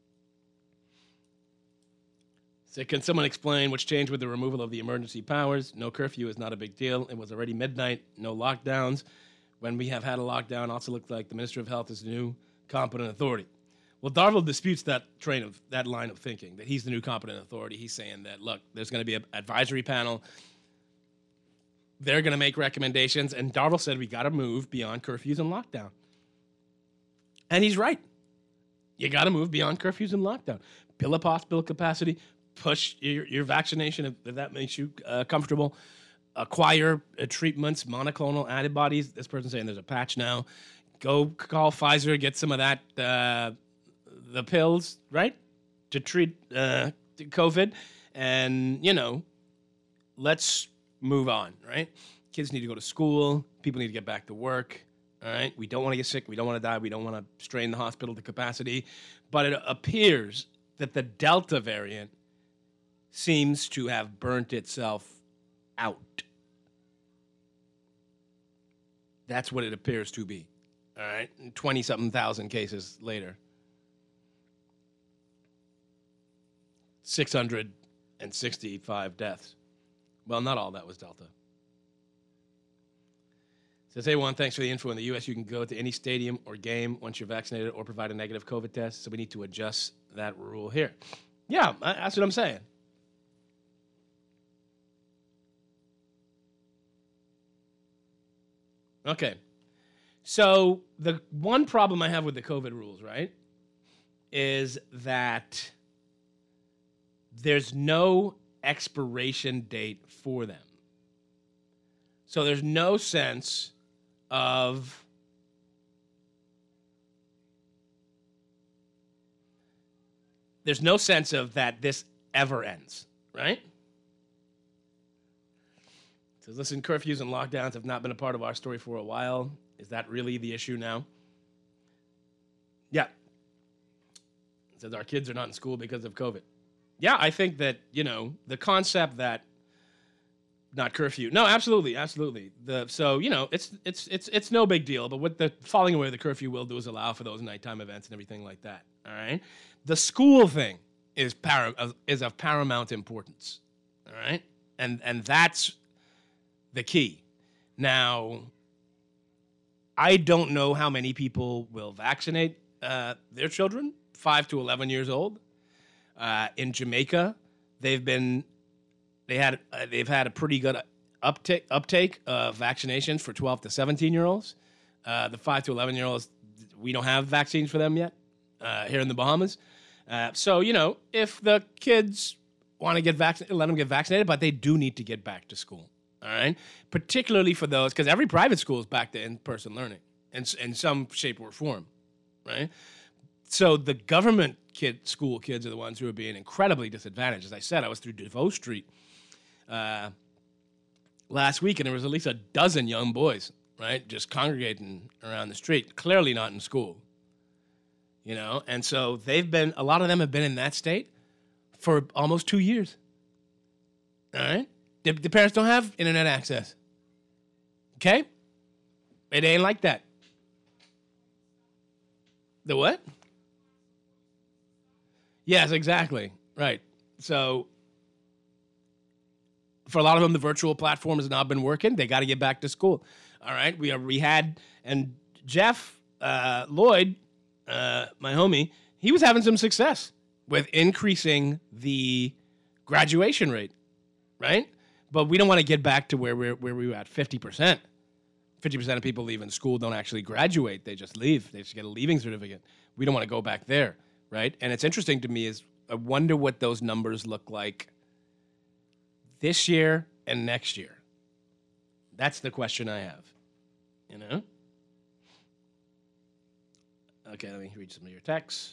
So can someone explain what's changed with the removal of the emergency powers? No curfew is not a big deal. It was already midnight. No lockdowns. When we have had a lockdown, also looks like the Minister of Health is the new competent authority. Well, Darville disputes that train of that line of thinking, that he's the new competent authority. He's saying that, look, there's going to be an advisory panel. They're going to make recommendations. And Darville said we got to move beyond curfews and lockdown. And he's right. You got to move beyond curfews and lockdown. Fill up hospital capacity. Push your, your vaccination if, if that makes you uh, comfortable. Acquire uh, treatments, monoclonal antibodies. This person's saying there's a patch now. Go call Pfizer, get some of that, uh, the pills, right, to treat uh, COVID. And, you know, let's move on, right? Kids need to go to school. People need to get back to work, all right? We don't want to get sick. We don't want to die. We don't want to strain the hospital to capacity. But it appears that the Delta variant seems to have burnt itself out. That's what it appears to be. All right, twenty-something thousand cases later. six hundred sixty-five deaths. Well, not all that was Delta. Says, hey, Juan, thanks for the info. In the U S, you can go to any stadium or game once you're vaccinated or provide a negative COVID test, so we need to adjust that rule here. Yeah, that's what I'm saying. Okay. So the one problem I have with the COVID rules, right, is that there's no expiration date for them. So there's no sense of there's no sense of that this ever ends, right? It says, listen, curfews and lockdowns have not been a part of our story for a while. Is that really the issue now? Yeah. It says our kids are not in school because of COVID. Yeah, I think that, you know, the concept that not curfew. No, absolutely, absolutely. The so, you know, it's it's it's it's no big deal, but what the falling away of the curfew will do is allow for those nighttime events and everything like that. All right? The school thing is para, is of paramount importance. All right? And and that's the key. Now, I don't know how many people will vaccinate uh, their children, five to eleven years old. Uh, in Jamaica, they've been they had uh, they've had a pretty good uptake uptake of vaccinations for twelve to seventeen year olds. Uh, the five to eleven year olds, we don't have vaccines for them yet uh, here in the Bahamas. Uh, so you know, if the kids want to get vaccinated, let them get vaccinated, but they do need to get back to school. All right, particularly for those, because every private school is back to in-person learning in, in some shape or form, right? So the government kid, school kids are the ones who are being incredibly disadvantaged. As I said, I was through DeVoe Street uh, last week, and there was at least a dozen young boys, right, just congregating around the street, clearly not in school, you know? And so they've been, a lot of them have been in that state for almost two years, all right? The, the parents don't have internet access. Okay? It ain't like that. The what? Yes, exactly. Right. So for a lot of them, the virtual platform has not been working. They got to get back to school. All right. We are, we had, and Jeff uh, Lloyd, uh, my homie, he was having some success with increasing the graduation rate, right? But we don't want to get back to where we're where we were at fifty percent. fifty percent of people leaving school don't actually graduate. They just leave. They just get a leaving certificate. We don't want to go back there, right? And it's interesting to me is I wonder what those numbers look like this year and next year. That's the question I have, you know? Okay, let me read some of your texts.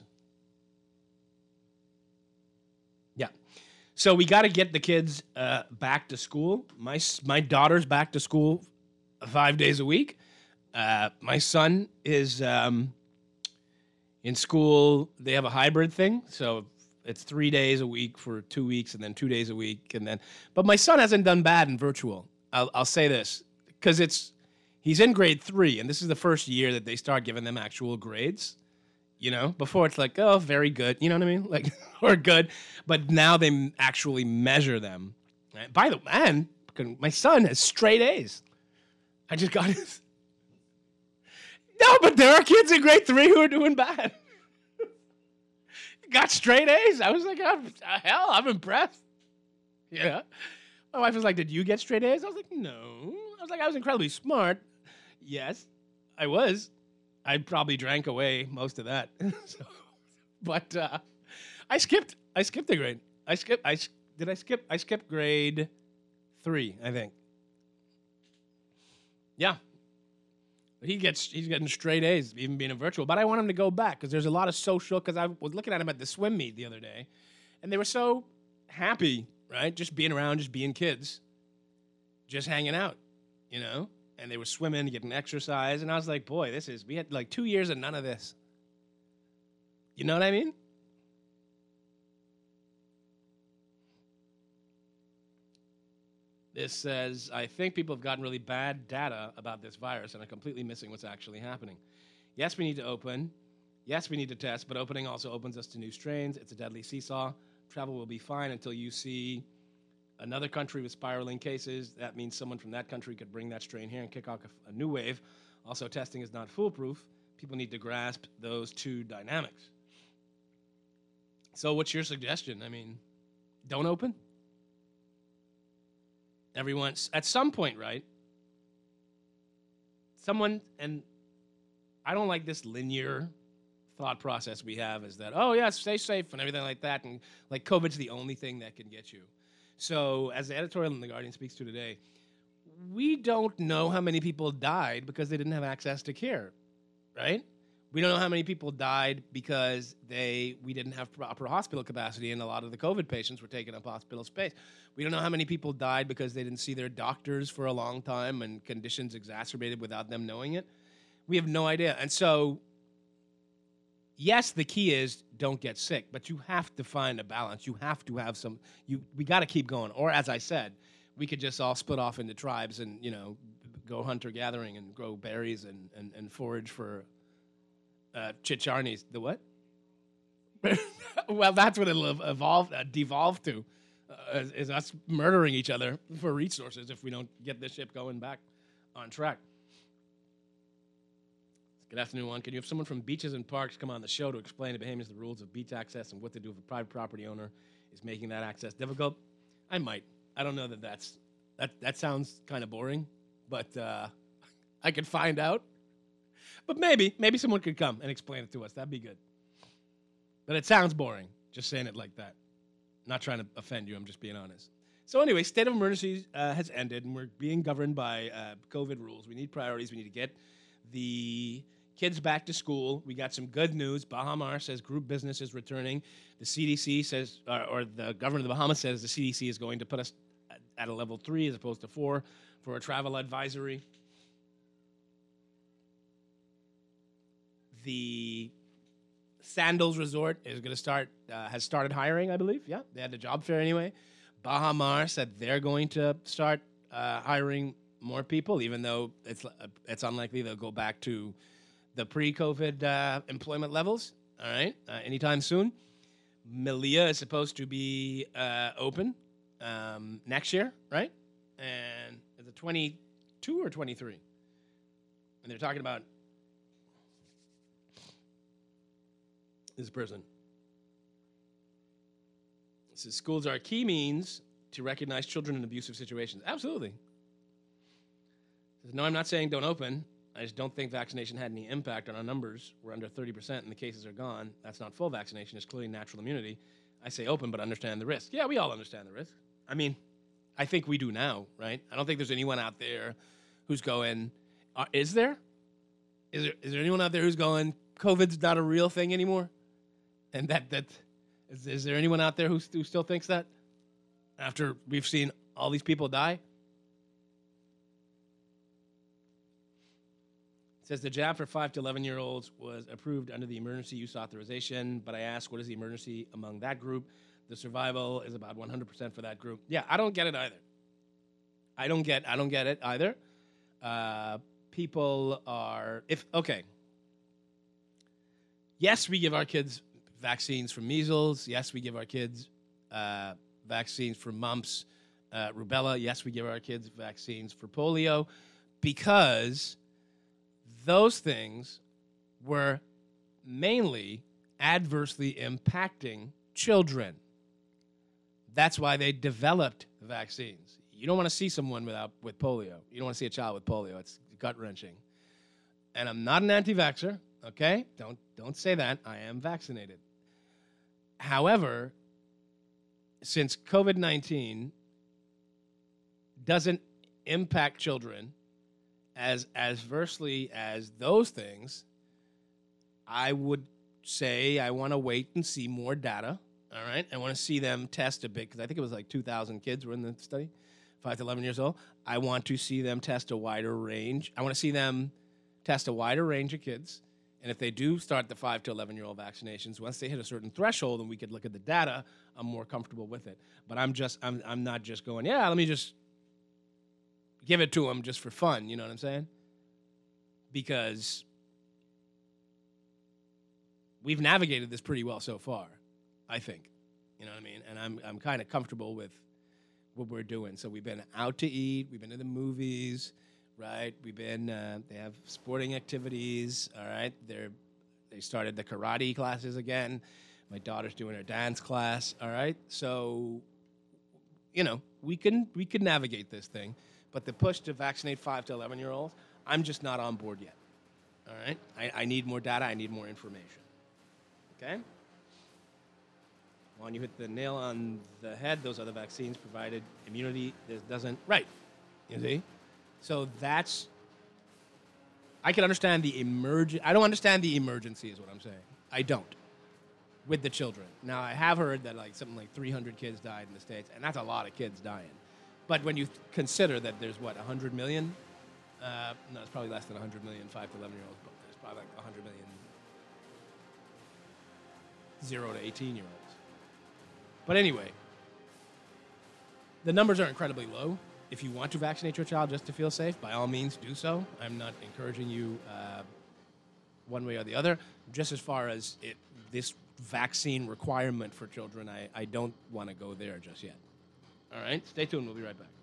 Yeah. So we got to get the kids uh, back to school. My my daughter's back to school five days a week. Uh, my son is um, in school. They have a hybrid thing, so it's three days a week for two weeks, and then two days a week, and then. But my son hasn't done bad in virtual. I'll, I'll say this because it's he's in grade three, and this is the first year that they start giving them actual grades. You know, before it's like, oh, very good. You know what I mean? Like, or good. But now they m- actually measure them. And by the way, man, my son has straight A's. I just got his. No, but there are kids in grade three who are doing bad. Got straight A's. I was like, oh, hell, I'm impressed. Yeah. My wife was like, did you get straight A's? I was like, no. I was like, I was incredibly smart. Yes, I was. I probably drank away most of that. so, but uh, I skipped. I skipped a grade. I skipped. I did. I skip. I skipped grade three. I think. Yeah. He gets. He's getting straight A's, even being a virtual. But I want him to go back because there's a lot of social. Because I was looking at him at the swim meet the other day, and they were so happy, right? Just being around, just being kids, just hanging out, you know. And they were swimming, getting exercise. And I was like, boy, this is, we had like two years of none of this. You know what I mean? This says, I think people have gotten really bad data about this virus and are completely missing what's actually happening. Yes, we need to open. Yes, we need to test, but opening also opens us to new strains. It's a deadly seesaw. Travel will be fine until you see another country with spiraling cases. That means someone from that country could bring that strain here and kick off a, a new wave. Also, testing is not foolproof. People need to grasp those two dynamics. So what's your suggestion? I mean, don't open? Everyone's, at some point, right? Someone, and I don't like this linear thought process we have is that, oh, yeah, stay safe and everything like that. And like COVID's the only thing that can get you. So, as the editorial in The Guardian speaks to today, we don't know how many people died because they didn't have access to care, right? We don't know how many people died because they we didn't have proper hospital capacity and a lot of the COVID patients were taking up hospital space. We don't know how many people died because they didn't see their doctors for a long time and conditions exacerbated without them knowing it. We have no idea. And so, yes, the key is don't get sick, but you have to find a balance. You have to have some, you. we got to keep going. Or as I said, we could just all split off into tribes and, you know, go hunter-gathering and grow berries and, and, and forage for uh, chicharnis. The what? Well, that's what it'll evolve, uh, devolve to, uh, is, is us murdering each other for resources if we don't get this ship going back on track. Good afternoon, Juan. Can you have someone from Beaches and Parks come on the show to explain to Bahamians the rules of beach access and what to do if a private property owner is making that access difficult? I might. I don't know that that's, that, that sounds kind of boring, but uh, I could find out. But maybe, maybe someone could come and explain it to us. That'd be good. But it sounds boring, just saying it like that. Not trying to offend you, I'm just being honest. So anyway, state of emergency uh, has ended, and we're being governed by uh, COVID rules. We need priorities. We need to get the kids back to school. We got some good news. Bahamar says group business is returning. The C D C says, or, or the governor of the Bahamas says the C D C is going to put us at, at a level three as opposed to four for a travel advisory. The Sandals Resort is going to start, uh, has started hiring, I believe. Yeah, they had the job fair anyway. Bahamar said they're going to start uh, hiring more people, even though it's uh, it's unlikely they'll go back to the pre-COVID uh, employment levels, all right, uh, anytime soon. Melia is supposed to be uh, open um, next year, right? And is it twenty-two or twenty-three? And they're talking about this person. says schools are a key means to recognize children in abusive situations. Absolutely. Says, no, I'm not saying don't open. I just don't think vaccination had any impact on our numbers. We're under thirty percent and the cases are gone. That's not full vaccination. It's clearly natural immunity. I say open, but understand the risk. Yeah, we all understand the risk. I mean, I think we do now, right? I don't think there's anyone out there who's going, uh, is there? Is there is there anyone out there who's going, COVID's not a real thing anymore? And that, that is, is there anyone out there who, who still thinks that after we've seen all these people die? It says the jab for five to eleven-year-olds was approved under the emergency use authorization, but I asked, what is the emergency among that group? The survival is about one hundred percent for that group. Yeah, I don't get it either. I don't get I don't get it either. Uh, people are, if okay. Yes, we give our kids vaccines for measles. Yes, we give our kids uh, vaccines for mumps, uh, rubella. Yes, we give our kids vaccines for polio because those things were mainly adversely impacting children. That's why they developed vaccines. You don't want to see someone without with polio. You don't want to see a child with polio. It's gut-wrenching. And I'm not an anti-vaxxer, okay? Don't don't say that. I am vaccinated. However, since COVID nineteen doesn't impact children as adversely as those things, I would say I want to wait and see more data. All right, I want to see them test a bit because I think it was like two thousand kids were in the study, five to eleven years old. I want to see them test a wider range. I want to see them test a wider range of kids. And if they do start the five to eleven-year-old vaccinations, once they hit a certain threshold and we could look at the data, I'm more comfortable with it. But I'm just, I'm, I'm not just going, yeah, let me just give it to them just for fun. You know what I'm saying? Because we've navigated this pretty well so far, I think. You know what I mean? And I'm I'm kind of comfortable with what we're doing. So we've been out to eat. We've been to the movies, right? We've been, uh, they have sporting activities, all right? They're, they started the karate classes again. My daughter's doing her dance class, all right? So, you know, we can we can navigate this thing. But the push to vaccinate five to eleven-year-olds, I'm just not on board yet, all right? I, I need more data. I need more information, okay? When you hit the nail on the head, those other vaccines provided immunity. This doesn't, right, you see? So that's, I can understand the emerg. I don't understand the emergency is what I'm saying. I don't, with the children. Now, I have heard that like something like three hundred kids died in the States, and that's a lot of kids dying. But when you th- consider that there's, what, one hundred million? Uh, no, it's probably less than one hundred million five to eleven-year-olds, but there's probably like one hundred million zero to eighteen-year-olds. But anyway, the numbers are incredibly low. If you want to vaccinate your child just to feel safe, by all means, do so. I'm not encouraging you uh, one way or the other. Just as far as it, this vaccine requirement for children, I, I don't want to go there just yet. All right? Stay tuned. We'll be right back.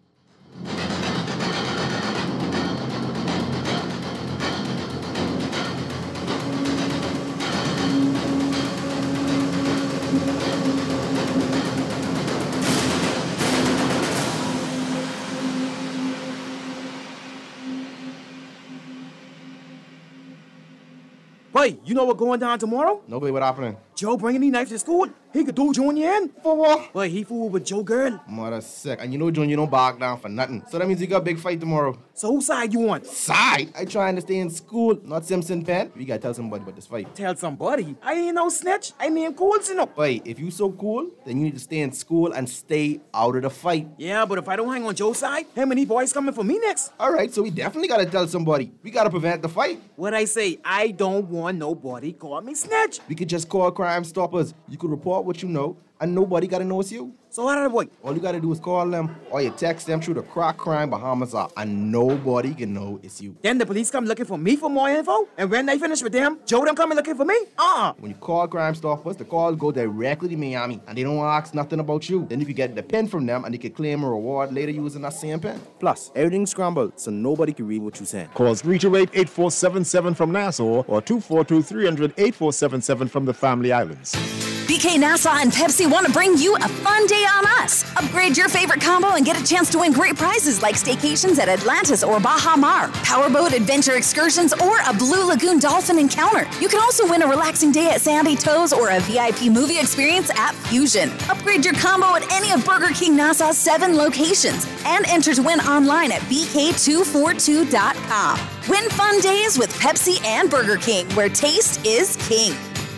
Wait, you know what going down tomorrow?
Nobody, what happening?
Joe bringing the knife to school. He could do Junior in.
For what?
Wait, he fooled with Joe girl.
Mother sick. And you know Junior don't back down for nothing. So that means you got a big fight tomorrow.
So whose side you want?
Side? I trying to stay in school, not Simpson Pen. We gotta tell somebody about this fight.
Tell somebody? I ain't no snitch. I mean cool, you know.
Wait, if you so cool, then you need to stay in school and stay out of the fight.
Yeah, but if I don't hang on Joe's side, how many boys coming for me next?
All right, so we definitely gotta tell somebody. We gotta prevent the fight.
What I say, I don't want nobody call me snitch.
We could just call Crime Stoppers. You could report what you know, and nobody gotta know it's you.
So how did I wait?
All you gotta do is call them, or you text them through the Crack Crime Bahamas app, and nobody can know it's you.
Then the police come looking for me for more info, and when they finish with them, Joe them coming looking for me? Uh-uh.
When you call Crime Stoppers, the call go directly to Miami, and they don't ask nothing about you. Then you can get the pen from them, and they can claim a reward later using that same pen.
Plus, everything's scrambled, so nobody can read what you're saying.
Call three two eight, eight four seven seven from Nassau, or two four two, three hundred, eight four seven seven from the Family Islands.
B K Nassau and Pepsi want to bring you a fun day on us. Upgrade your favorite combo and get a chance to win great prizes like staycations at Atlantis or Baja Mar, powerboat adventure excursions, or a Blue Lagoon dolphin encounter. You can also win a relaxing day at Sandy Toes or a V I P movie experience at Fusion. Upgrade your combo at any of Burger King Nassau's seven locations and enter to win online at B K two forty-two dot com. Win fun days with Pepsi and Burger King, where taste is king.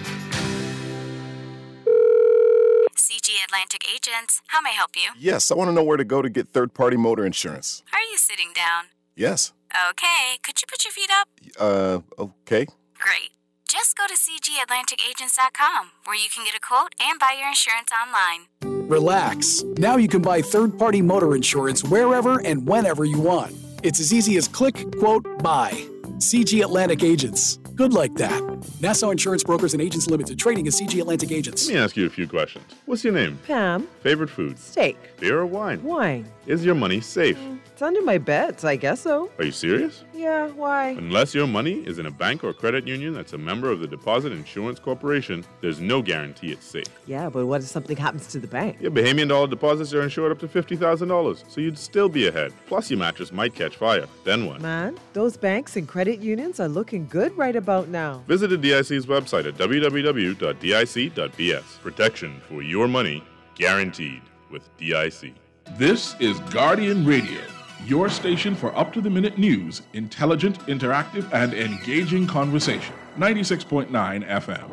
C G Atlantic Agents, how may I help you?
Yes, I want to know where to go to get third-party motor insurance.
Are you sitting down?
Yes.
Okay, could you put your feet up?
Uh, okay.
Great. Just go to C G Atlantic Agents dot com, where you can get a quote and buy your insurance online.
Relax. Now you can buy third-party motor insurance wherever and whenever you want. It's as easy as click, quote, buy. C G Atlantic Agents. Good like that. Nassau Insurance Brokers and Agents Limited. Trading as C G Atlantic Agents.
Let me ask you a few questions. What's your name?
Pam.
Favorite food?
Steak.
Beer or wine?
Wine.
Is your money safe?
It's under my bed, so I guess so.
Are you serious?
Yeah, why?
Unless your money is in a bank or credit union that's a member of the Deposit Insurance Corporation, there's no guarantee it's safe.
Yeah, but what if something happens to the bank?
Your Bahamian dollar deposits are insured up to fifty thousand dollars, so you'd still be ahead. Plus, your mattress might catch fire. Then what?
Man, those banks and credit unions are looking good right about now.
Visit the D I C's website at w w w dot d i c dot b s. Protection for your money, guaranteed with D I C.
This is Guardian Radio, your station for up-to-the-minute news, intelligent, interactive, and engaging conversation. ninety-six point nine F M.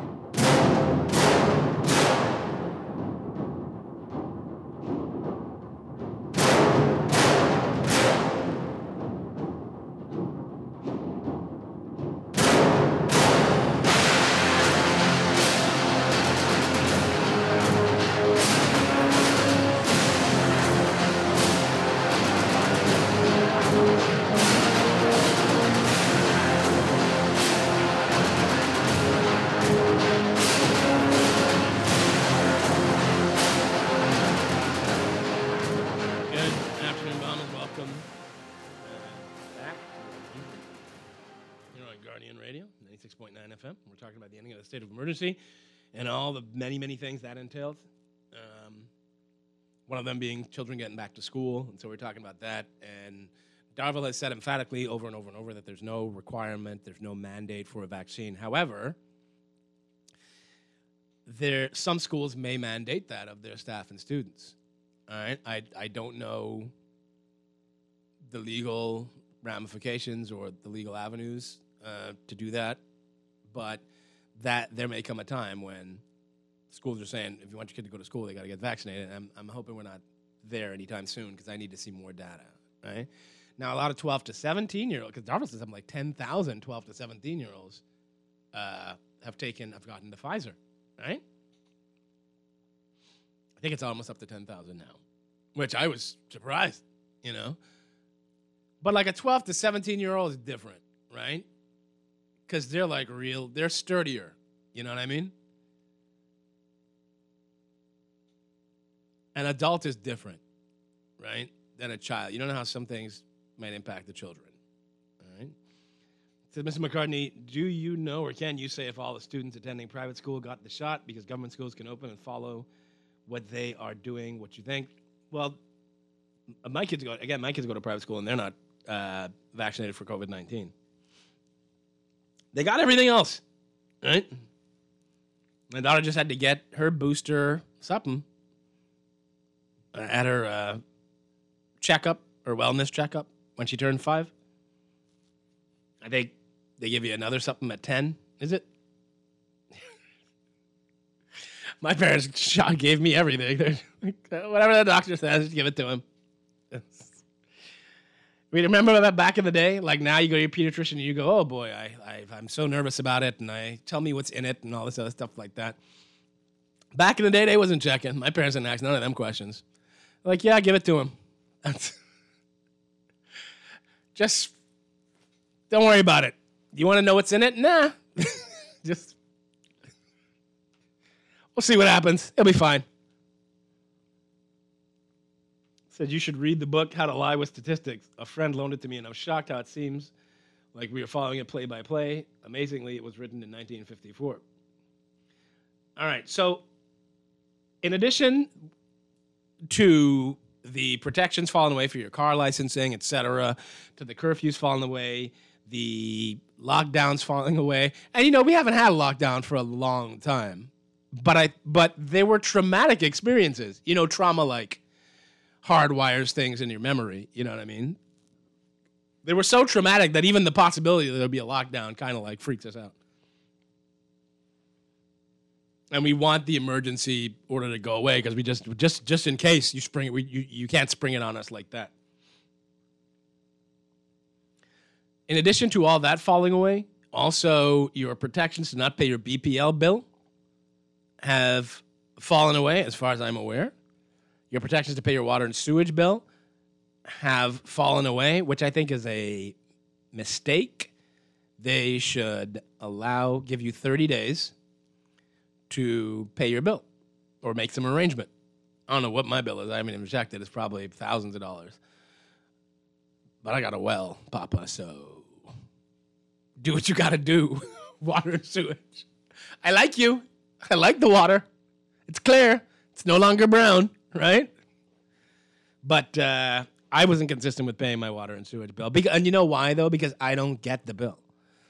We're talking about the ending of the state of emergency and all the many, many things that entails. Um, one of them being children getting back to school. And so we're talking about that. And Darville has said emphatically over and over and over that there's no requirement, there's no mandate for a vaccine. However, there some schools may mandate that of their staff and students. All right? I, I don't know the legal ramifications or the legal avenues uh, to do that. But that there may come a time when schools are saying, if you want your kid to go to school, they got to get vaccinated. And I'm, I'm hoping we're not there anytime soon because I need to see more data, right? Now, a lot of twelve to seventeen-year-olds, because Darville says something like ten thousand twelve to seventeen-year-olds uh, have taken, have gotten the Pfizer, right? I think it's almost up to ten thousand now, which I was surprised, you know? But like a twelve to seventeen-year-old is different, right? Because they're like real, they're sturdier. You know what I mean? An adult is different, right, than a child. You don't know how some things might impact the children. All right? So, Mister McCartney, do you know or can you say if all the students attending private school got the shot because government schools can open and follow what they are doing, what you think? Well, my kids go, again, my kids go to private school and they're not uh, vaccinated for COVID nineteen. They got everything else, right? My daughter just had to get her booster something uh, at her uh, checkup or wellness checkup when she turned five. I think they give you another something at ten, is it? My parents gave me everything. Whatever the doctor says, just give it to him. We remember that back in the day, like now you go to your pediatrician and you go, oh boy, I, I, I'm so nervous about it, and I tell me what's in it and all this other stuff like that. Back in the day, they wasn't checking. My parents didn't ask none of them questions. Like, yeah, give it to him. Just don't worry about it. You want to know what's in it? Nah. Just, we'll see what happens. It'll be fine. Said you should read the book, How to Lie with Statistics. A friend loaned it to me, and I'm shocked how it seems like we are following it play by play. Amazingly, it was written in nineteen fifty-four. All right, so in addition to the protections falling away for your car licensing, et cetera, to the curfews falling away, the lockdowns falling away, and you know we haven't had a lockdown for a long time, but I but they were traumatic experiences. You know, trauma like hardwires things in your memory. You know what I mean? They were so traumatic that even the possibility that there'll be a lockdown kind of like freaks us out. And we want the emergency order to go away because we just, just, just in case you spring it, we, you, you can't spring it on us like that. In addition to all that falling away, also your protections to not pay your B P L bill have fallen away, as far as I'm aware. Your protections to pay your water and sewage bill have fallen away, which I think is a mistake. They should allow, give you thirty days to pay your bill or make some arrangement. I don't know what my bill is. I haven't even checked it. It's probably thousands of dollars. But I got a well, Papa, so do what you got to do. Water and sewage. I like you. I like the water. It's clear. It's no longer brown, right? But uh, I wasn't consistent with paying my water and sewage bill. Because, and you know why, though? Because I don't get the bill.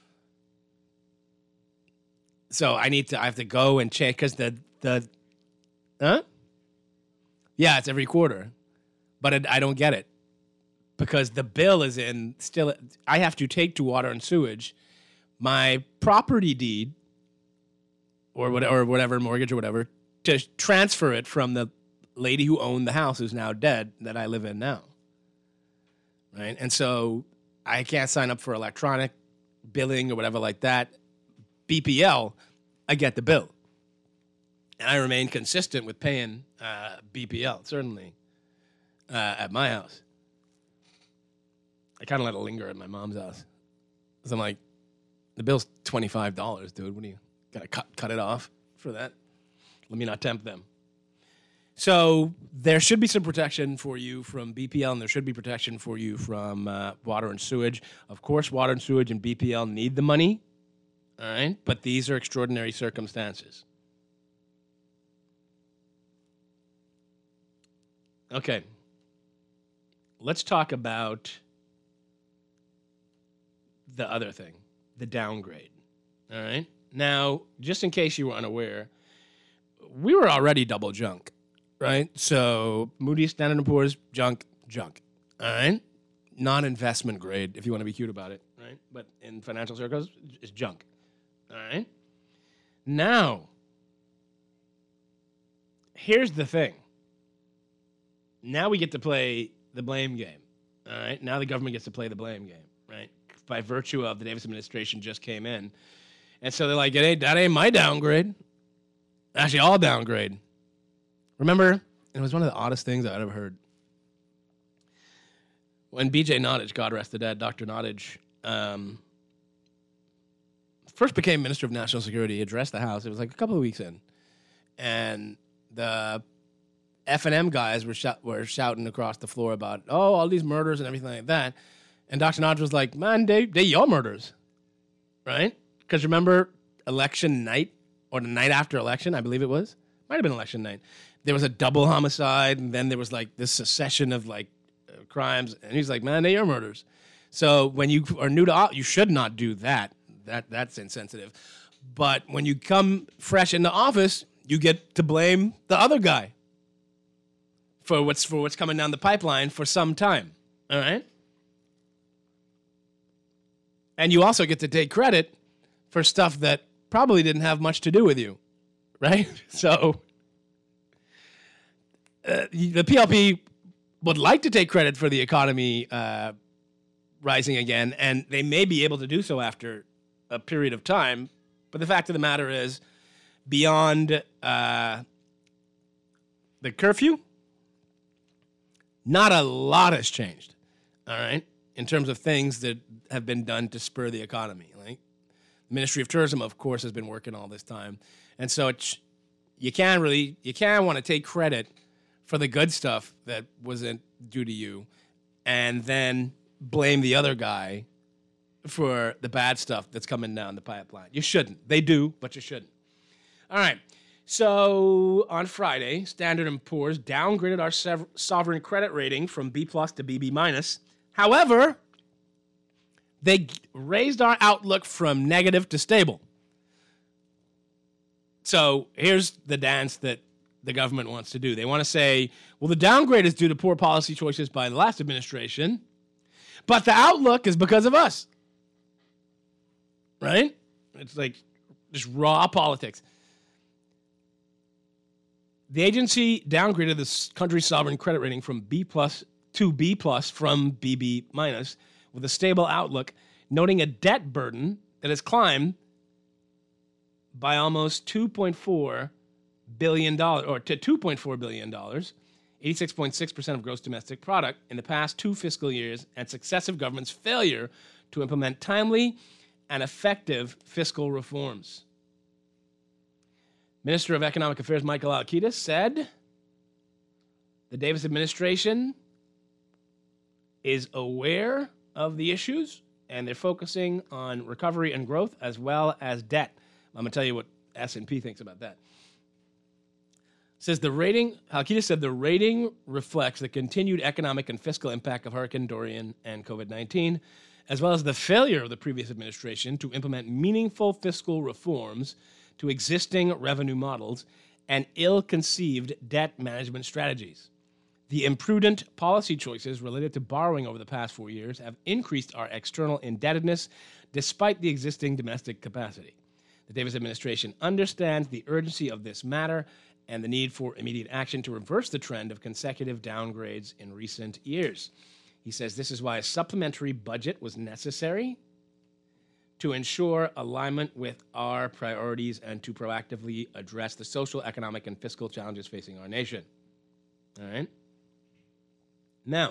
So I need to, I have to go and check because the, the, huh? Yeah, it's every quarter. But it, I don't get it because the bill is in still, I have to take to water and sewage my property deed or whatever, or whatever, mortgage or whatever, to transfer it from the lady who owned the house who's now dead that I live in now. Right? And so I can't sign up for electronic billing or whatever like that. B P L, I get the bill. And I remain consistent with paying uh, B P L, certainly, uh, at my house. I kind of let it linger at my mom's house. Because I'm like, the bill's twenty-five dollars, dude. What do you, gotta cut, cut it off for that? Let me not tempt them. So there should be some protection for you from B P L, and there should be protection for you from uh, water and sewage. Of course, water and sewage and B P L need the money. All right, but these are extraordinary circumstances. Okay, let's talk about the other thing, the downgrade. All right, now, just in case you were unaware, we were already double junk, right? So Moody's, Standard and Poor's, junk, junk. All right, non-investment grade, if you want to be cute about it, right? But in financial circles, it's junk. All right. Now, here's the thing. Now we get to play the blame game. All right. Now the government gets to play the blame game, right? By virtue of the Davis administration just came in. And so they're like, it ain't, that ain't my downgrade. Actually, all downgrade. Remember, it was one of the oddest things I'd ever heard. When B J Nottage, God rest the dead, Doctor Nottage, um, first became Minister of National Security, addressed the House. It was like a couple of weeks in. And the F and M guys were, sh- were shouting across the floor about, oh, all these murders and everything like that. And Doctor Nottage was like, man, they, they your murders, right? Because remember election night or the night after election, I believe it was? Might have been election night. There was a double homicide, and then there was like this succession of like uh, crimes. And he's like, man, they your murders. So when you are new to, you should not do that. That that's insensitive. But when you come fresh into office, you get to blame the other guy for what's for what's coming down the pipeline for some time. All right? And you also get to take credit for stuff that probably didn't have much to do with you. Right? So uh, the P L P would like to take credit for the economy uh, rising again, and they may be able to do so after a period of time, but the fact of the matter is, beyond uh, the curfew, not a lot has changed, all right, in terms of things that have been done to spur the economy. Like the Ministry of Tourism, of course, has been working all this time, and so it's, you can't really, you can't want to take credit for the good stuff that wasn't due to you, and then blame the other guy for the bad stuff that's coming down the pipeline. You shouldn't. They do, but you shouldn't. All right. So on Friday, Standard and Poor's downgraded our sev- sovereign credit rating from B plus to B B minus. However, they g- raised our outlook from negative to stable. So here's the dance that the government wants to do. They want to say, well, the downgrade is due to poor policy choices by the last administration, but the outlook is because of us. Right? It's like just raw politics. The agency downgraded the country's sovereign credit rating from B plus to B plus from B B minus with a stable outlook, noting a debt burden that has climbed by almost two point four billion dollars, or to two point four billion dollars, eighty-six point six percent of gross domestic product in the past two fiscal years, and successive governments' failure to implement timely and effective fiscal reforms. Minister of Economic Affairs Michael Alkidis said the Davis administration is aware of the issues and they're focusing on recovery and growth as well as debt. I'm going to tell you what S and P thinks about that. It says the rating, Alkidis said the rating reflects the continued economic and fiscal impact of Hurricane Dorian and COVID nineteen, as well as the failure of the previous administration to implement meaningful fiscal reforms to existing revenue models and ill-conceived debt management strategies. The imprudent policy choices related to borrowing over the past four years have increased our external indebtedness despite the existing domestic capacity. The Davis administration understands the urgency of this matter and the need for immediate action to reverse the trend of consecutive downgrades in recent years. He says this is why a supplementary budget was necessary to ensure alignment with our priorities and to proactively address the social, economic, and fiscal challenges facing our nation. All right? Now,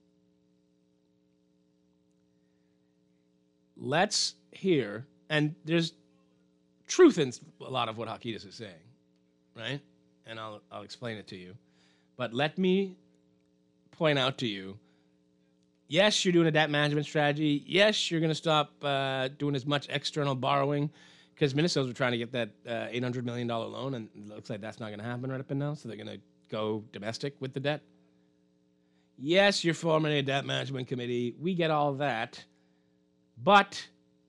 let's hear, and there's truth in a lot of what Alkidis is saying, right? And I'll, I'll explain it to you. But let me point out to you, yes, you're doing a debt management strategy. Yes, you're going to stop uh, doing as much external borrowing because Minnesota's trying to get that uh, eight hundred million dollars loan, and it looks like that's not going to happen right up and now, so they're going to go domestic with the debt. Yes, you're forming a debt management committee. We get all that. But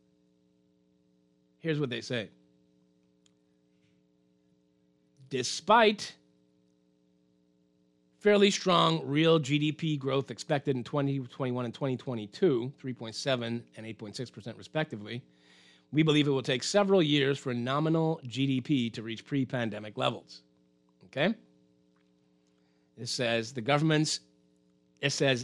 here's what they say. Despite fairly strong real G D P growth expected in twenty twenty-one and twenty twenty-two, three point seven and eight point six percent respectively, we believe it will take several years for nominal G D P to reach pre-pandemic levels. Okay? It says the government's, it says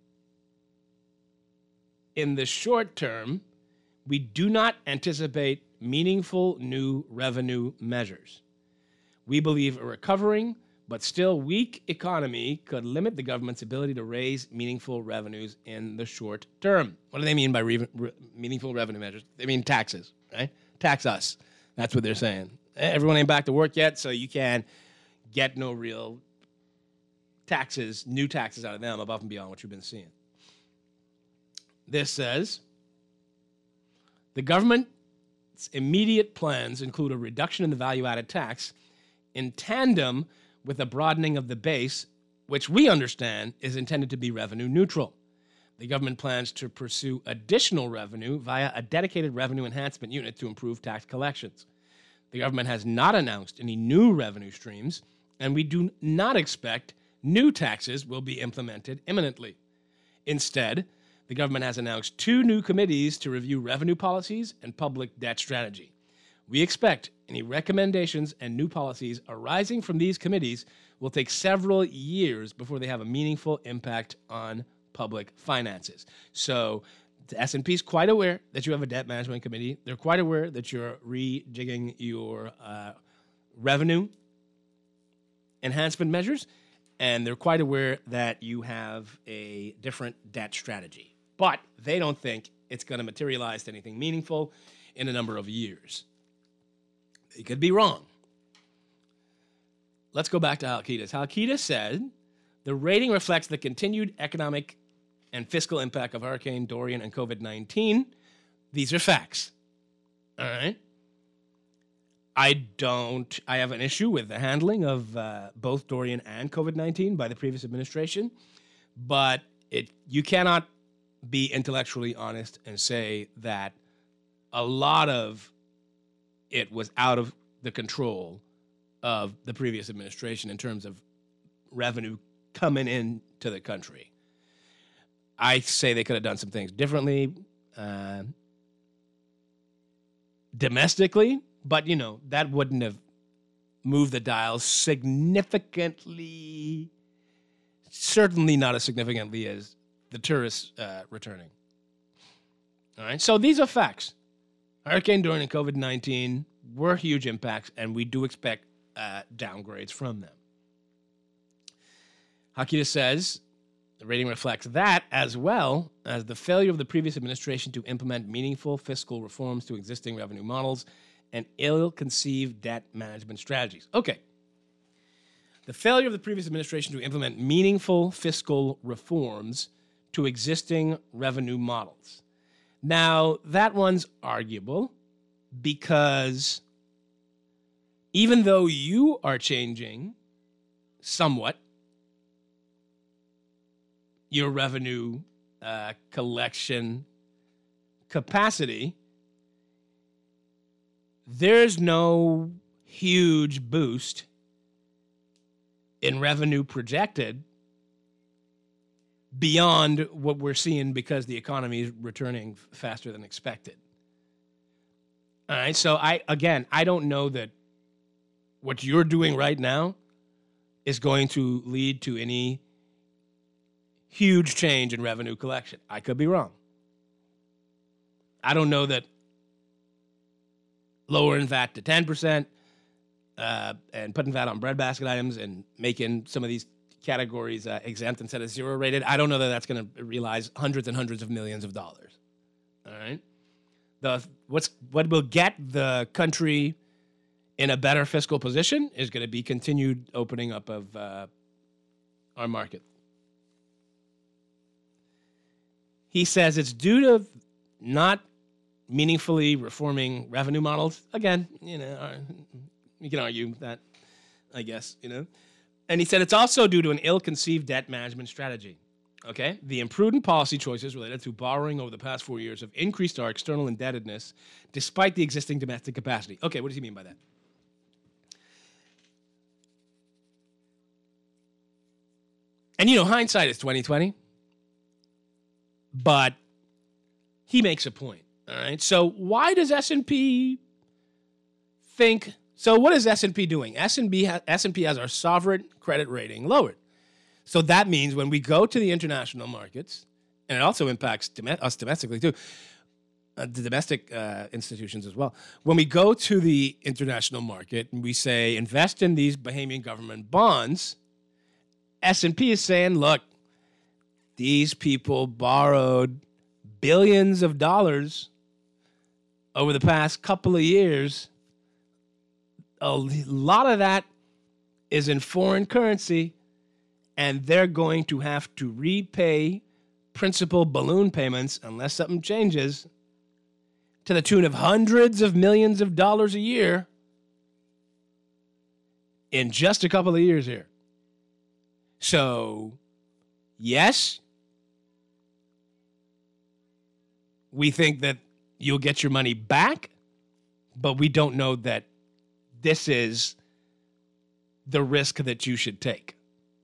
in the short term, we do not anticipate meaningful new revenue measures. We believe a recovering but still weak economy could limit the government's ability to raise meaningful revenues in the short term. What do they mean by re- re- meaningful revenue measures? They mean taxes, right? Tax us. That's what they're saying. Everyone ain't back to work yet, so you can get no real taxes, new taxes out of them above and beyond what you've been seeing. This says the government's immediate plans include a reduction in the value-added tax in tandem with a broadening of the base, which we understand is intended to be revenue neutral. The government plans to pursue additional revenue via a dedicated revenue enhancement unit to improve tax collections. The government has not announced any new revenue streams, and we do not expect new taxes will be implemented imminently. Instead, the government has announced two new committees to review revenue policies and public debt strategy. We expect any recommendations and new policies arising from these committees will take several years before they have a meaningful impact on public finances. So the S and P is quite aware that you have a debt management committee. They're quite aware that you're rejigging your uh, revenue enhancement measures, and they're quite aware that you have a different debt strategy. But they don't think it's going to materialize to anything meaningful in a number of years. They could be wrong. Let's go back to Alkidis. Alkidis said the rating reflects the continued economic and fiscal impact of Hurricane Dorian and COVID nineteen. These are facts. All right? I don't, I have an issue with the handling of uh, both Dorian and COVID nineteen by the previous administration, but it you cannot be intellectually honest and say that a lot of it was out of the control of the previous administration in terms of revenue coming into the country. I say they could have done some things differently uh, domestically, but, you know, that wouldn't have moved the dial significantly, certainly not as significantly as the tourists uh, returning. All right, so these are facts. Hurricane Dorian and COVID nineteen were huge impacts, and we do expect uh, downgrades from them. Halkitis says the rating reflects that, as well as the failure of the previous administration to implement meaningful fiscal reforms to existing revenue models and ill-conceived debt management strategies. Okay. The failure of the previous administration to implement meaningful fiscal reforms to existing revenue models. Now, that one's arguable because even though you are changing somewhat your revenue uh, collection capacity, there's no huge boost in revenue projected beyond what we're seeing because the economy is returning faster than expected. All right, so I again, I don't know that what you're doing right now is going to lead to any huge change in revenue collection. I could be wrong. I don't know that lowering V A T to ten percent uh, and putting V A T on breadbasket items and making some of these categories uh, exempt instead of zero rated, I don't know that that's going to realize hundreds and hundreds of millions of dollars. All right? The what's what will get the country in a better fiscal position is going to be continued opening up of uh, our market. He says it's due to not meaningfully reforming revenue models. Again, you know, you can argue that, I guess, you know. And he said it's also due to an ill-conceived debt management strategy. Okay? The imprudent policy choices related to borrowing over the past four years have increased our external indebtedness despite the existing domestic capacity. Okay, what does he mean by that? And, you know, hindsight is twenty twenty. But he makes a point, all right? So why does S and P think... So what is S and P doing? S and P ha, S and P has our sovereign credit rating lowered. So that means when we go to the international markets, and it also impacts dom- us domestically too, uh, the domestic uh, institutions as well. When we go to the international market and we say, invest in these Bahamian government bonds, S and P is saying, look, these people borrowed billions of dollars over the past couple of years. A lot of that is in foreign currency, and they're going to have to repay principal balloon payments unless something changes to the tune of hundreds of millions of dollars a year in just a couple of years here. So, yes, we think that you'll get your money back, but we don't know that this is the risk that you should take.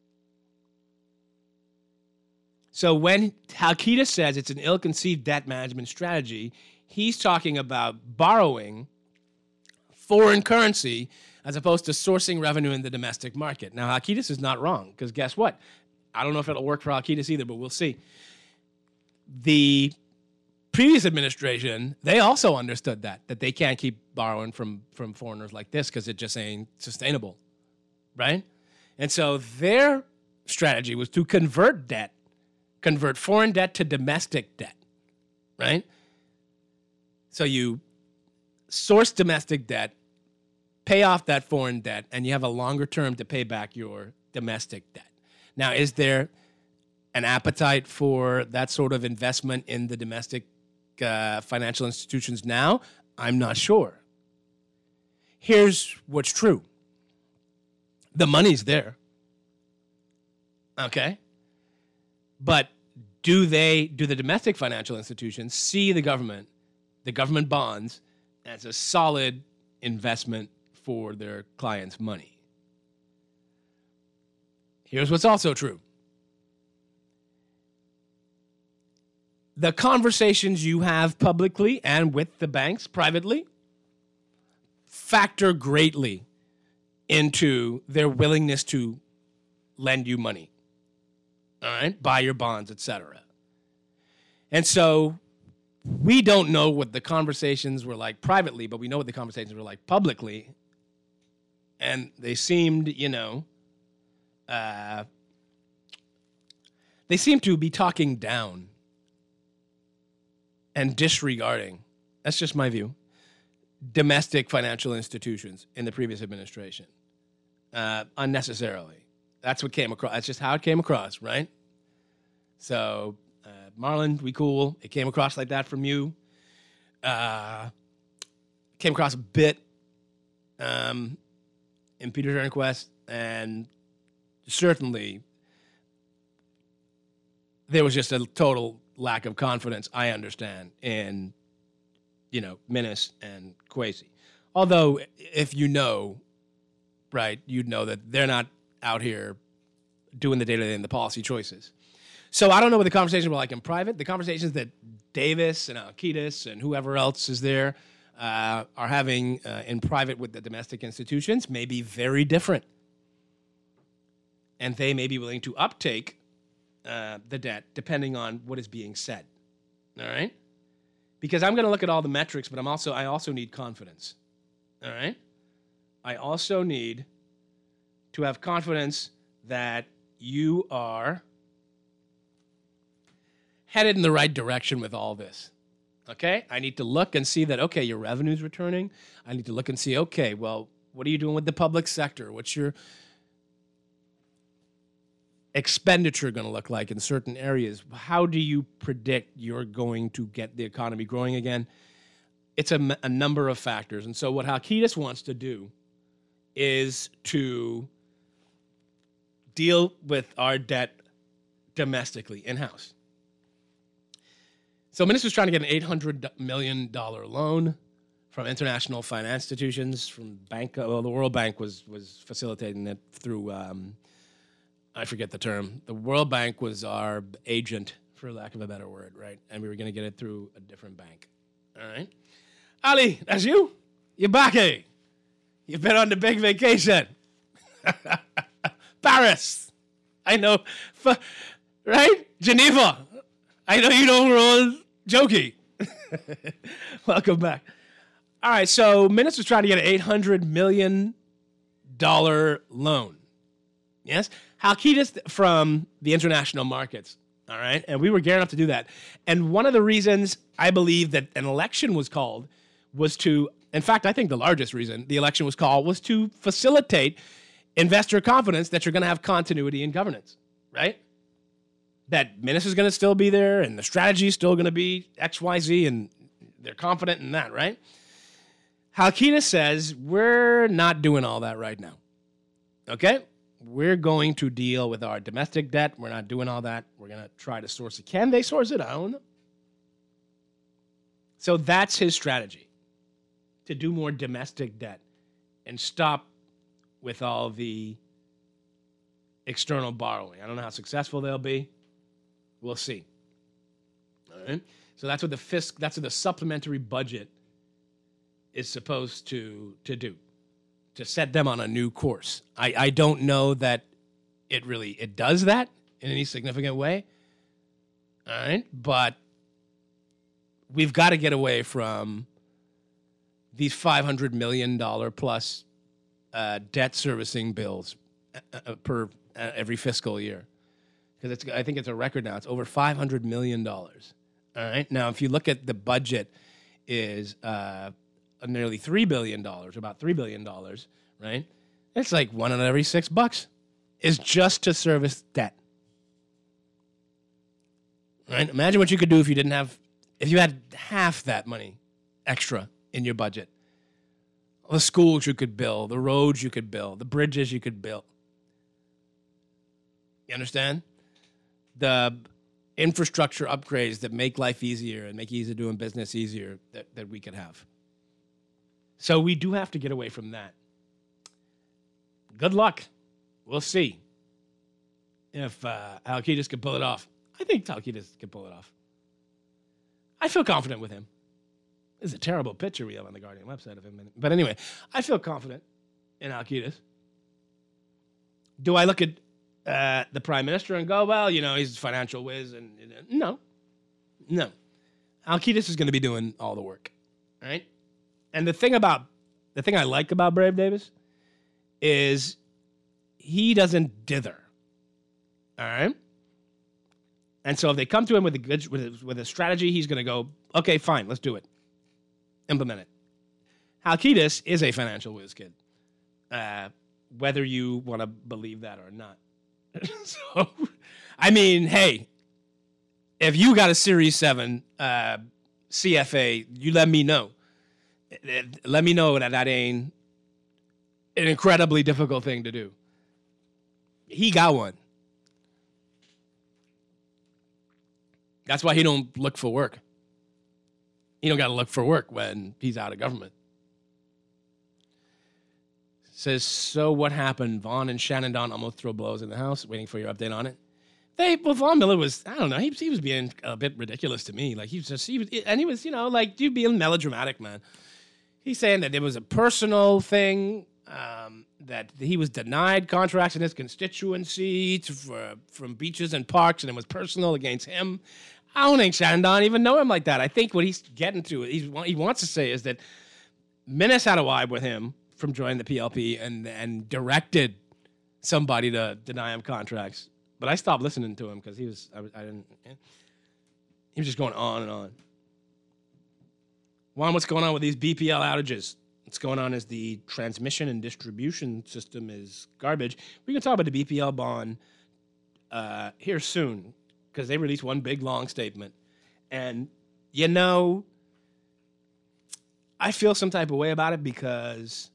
So when Halkitis says it's an ill-conceived debt management strategy, he's talking about borrowing foreign currency as opposed to sourcing revenue in the domestic market. Now, Halkitis is not wrong, because guess what? I don't know if it'll work for Halkitis either, but we'll see. The previous administration, they also understood that, that they can't keep borrowing from, from foreigners like this because it just ain't sustainable, right? And so their strategy was to convert debt, convert foreign debt to domestic debt, right? So you source domestic debt, pay off that foreign debt, and you have a longer term to pay back your domestic debt. Now, is there an appetite for that sort of investment in the domestic uh, financial institutions now? I'm not sure. here's what's true. The money's there. Okay? But do they, do the domestic financial institutions see the government, the government bonds, as a solid investment for their clients' money? Here's what's also true. The conversations you have publicly and with the banks privately factor greatly into their willingness to lend you money, all right, buy your bonds, et cetera. And so we don't know what the conversations were like privately, but we know what the conversations were like publicly. And they seemed, you know, uh, they seemed to be talking down and disregarding, that's just my view, domestic financial institutions in the previous administration uh, unnecessarily. That's what came across. That's just how it came across, right? So, uh, Marlon, we cool. It came across like that from you. Uh, came across a bit um, in Peter Turnquest, and certainly there was just a total lack of confidence, I understand, in, you know, Minnis and Kwesi. Although, if you know, right, you'd know that they're not out here doing the day-to-day and the policy choices. So I don't know what the conversations were like in private. The conversations that Davis and Alcides and whoever else is there uh, are having uh, in private with the domestic institutions may be very different. And they may be willing to uptake uh, the debt depending on what is being said. All right? Because I'm going to look at all the metrics, but I'm also I also need confidence. All right? I also need to have confidence that you are headed in the right direction with all this. Okay? I need to look and see that, okay, your revenue's returning. I need to look and see, okay, well, what are you doing with the public sector? What's your expenditure going to look like in certain areas? How do you predict you're going to get the economy growing again? It's a, a number of factors. And so what Alcides wants to do is to deal with our debt domestically, in-house. So Minnis was trying to get an eight hundred million dollars loan from international finance institutions, from bank. Well, the World Bank was was facilitating it through, um, I forget the term. The World Bank was our agent, for lack of a better word, right? And we were going to get it through a different bank. All right? Ali, that's you? You're back, eh? You've been on the big vacation. Paris. I know. F- right? Geneva. I know you know we're all jokey. Welcome back. All right, so Minnis was trying to get an eight hundred million dollars loan. Yes? Alcides from the international markets. All right? And we were gearing up to do that. And one of the reasons I believe that an election was called was to, in fact, I think the largest reason the election was called was to facilitate investor confidence that you're going to have continuity in governance, right? That Minnis is going to still be there and the strategy is still going to be X, Y, Z, and they're confident in that, right? Alcides says, we're not doing all that right now, okay? We're going to deal with our domestic debt. We're not doing all that. We're going to try to source it. Can they source it? I don't know. So that's his strategy, to do more domestic debt and stop with all the external borrowing. I don't know how successful they'll be. We'll see. All right? So that's what the fisc, that's what the supplementary budget is supposed to, to do, to set them on a new course. I, I don't know that it really it does that in any significant way. All right? But we've got to get away from these five hundred million dollars plus uh, debt servicing bills uh, per uh, every fiscal year. Because it's I think it's a record now. It's over five hundred million dollars. All right? Now, if you look at the budget is uh, nearly three billion dollars, about three billion dollars, right? It's like one in every six bucks is just to service debt. Right? Imagine what you could do if you didn't have, if you had half that money extra in your budget. the schools you could build, the roads you could build, the bridges you could build. You understand? The infrastructure upgrades that make life easier and make easy doing business easier that, that we could have. So we do have to get away from that. Good luck. We'll see if uh, Alcides can pull it off. I think Alcides can pull it off. I feel confident with him. There's a terrible picture we have on the Guardian website of him. But anyway, I feel confident in Alcides. Do I look at uh, the Prime Minister and go, well, you know, he's a financial whiz? And, and no. No. Alcides is going to be doing all the work. All right? And the thing about, the thing I like about Brave Davis is he doesn't dither. All right? And so if they come to him with a good, with a, with a strategy, he's going to go, okay, fine, let's do it. Implement it. Alcides is a financial whiz kid, uh, whether you want to believe that or not. So, I mean, hey, if you got a Series seven uh, C F A, you let me know. Let me know that that ain't an incredibly difficult thing to do. He got one. That's why he don't look for work. He don't got to look for work when he's out of government. Says, so what happened? Vaughn and Shannon Don almost throw blows in the house. Waiting for your update on it. They, well, Vaughn Miller was, I don't know, he, he was being a bit ridiculous to me. Like, he was just, he was, and he was, you know, like, you being melodramatic, man. He's saying that it was a personal thing, um, that he was denied contracts in his constituency to, for, from beaches and parks, and it was personal against him. I don't think Shannon Don even know him like that. I think what he's getting to, he's, he wants to say is that Minnis had a vibe with him from joining the P L P and, and directed somebody to deny him contracts. But I stopped listening to him because he was, I, I didn't, he was just going on and on. Juan, what's going on with these B P L outages? What's going on is the transmission and distribution system is garbage. We can talk about the B P L bond uh, here soon because they released one big, long statement. And, you know, I feel some type of way about it because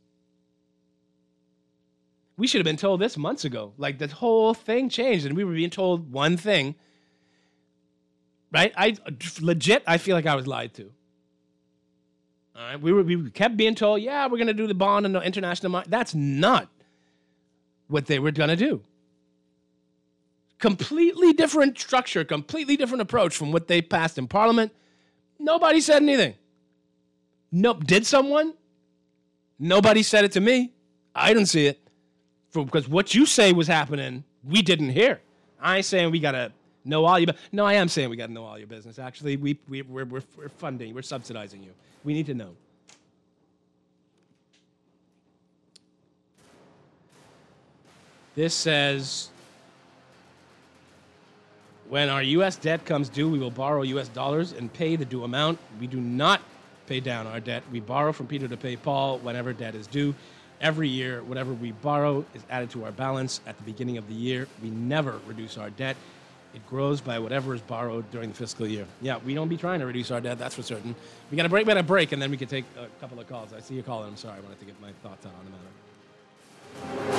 we should have been told this months ago. Like, the whole thing changed, and we were being told one thing. Right? I legit, I feel like I was lied to. All right? We were we kept being told, yeah, we're going to do the bond and the international money. That's not what they were going to do. Completely different structure, completely different approach from what they passed in Parliament. Nobody said anything. Nope. Did someone? Nobody said it to me. I didn't see it. Because what you say was happening, we didn't hear. I ain't saying we got to know all your business. No, I am saying we got to know all your business. Actually, we, we, we're, we're, we're funding, we're subsidizing you. We need to know. This says, when our U S debt comes due, we will borrow U S dollars and pay the due amount. We do not pay down our debt. We borrow from Peter to pay Paul whenever debt is due. Every year, whatever we borrow is added to our balance at the beginning of the year. We never reduce our debt. It grows by whatever is borrowed during the fiscal year. Yeah, we don't be trying to reduce our debt, that's for certain. We got to break, we got to break, and then we can take a couple of calls. I see you calling. I'm sorry. I wanted to get my thoughts out on the matter.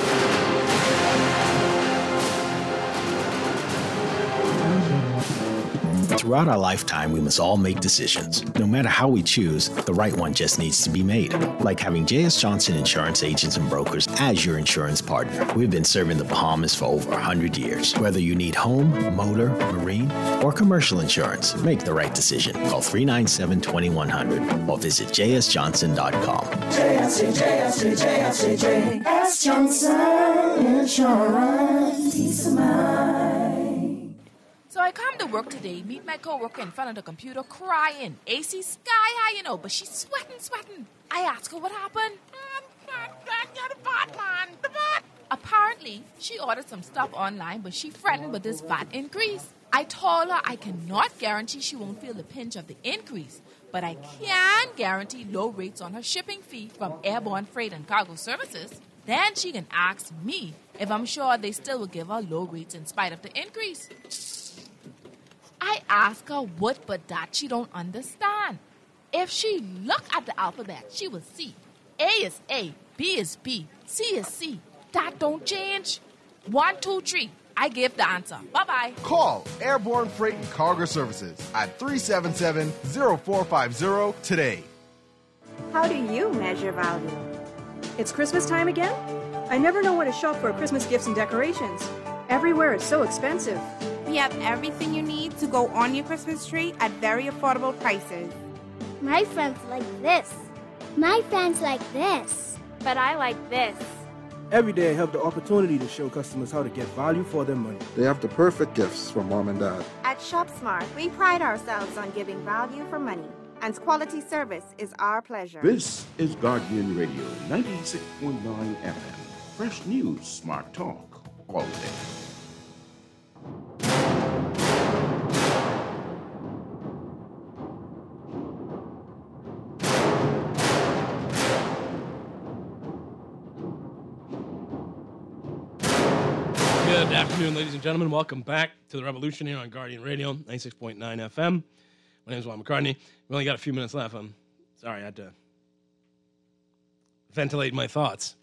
Throughout our lifetime, we must all make decisions. No matter how we choose, the right one just needs to be made. Like having J S. Johnson Insurance Agents and Brokers as your insurance partner. We've been serving the Bahamas for over one hundred years. Whether you need home, motor, marine, or commercial insurance, make the right decision. Call three nine seven, two one zero zero or visit j s johnson dot com.
J S C, J S C, J S C, J S. Johnson Insurance. Peace of mind.
So I come to work today, meet my coworker in front of the computer crying. A C sky high, you know, but she's sweating, sweating. I ask her what happened. Apparently, she ordered some stuff online, but she fretting with this V A T increase. I told her I cannot guarantee she won't feel the pinch of the increase, but I can guarantee low rates on her shipping fee from Airborne Freight and Cargo Services. Then she can ask me if I'm sure they still will give her low rates in spite of the increase. I ask her what but that she don't understand. If she look at the alphabet, she will see A is A, B is B, C is C. That don't change. One, two, three. I give the answer. Bye-bye.
Call Airborne Freight and Cargo Services at three seven seven, zero four five zero today.
How do you measure value? It's Christmas time again? I never know where to shop for Christmas gifts and decorations. Everywhere is so expensive.
We have everything you need to go on your Christmas tree at very affordable prices.
My friends like this. My friends like this.
But I like this.
Every day I have the opportunity to show customers how to get value for their money.
They have the perfect gifts for mom and dad.
At ShopSmart, we pride ourselves on giving value for money, and quality service is our pleasure.
This is Guardian Radio, ninety-six point nine F M. Fresh news, smart talk, all day.
Good afternoon, ladies and gentlemen. Welcome back to the Revolution here on Guardian Radio, ninety-six point nine F M. My name is Juan McCartney. We only got a few minutes left. I'm sorry, I had to ventilate my thoughts.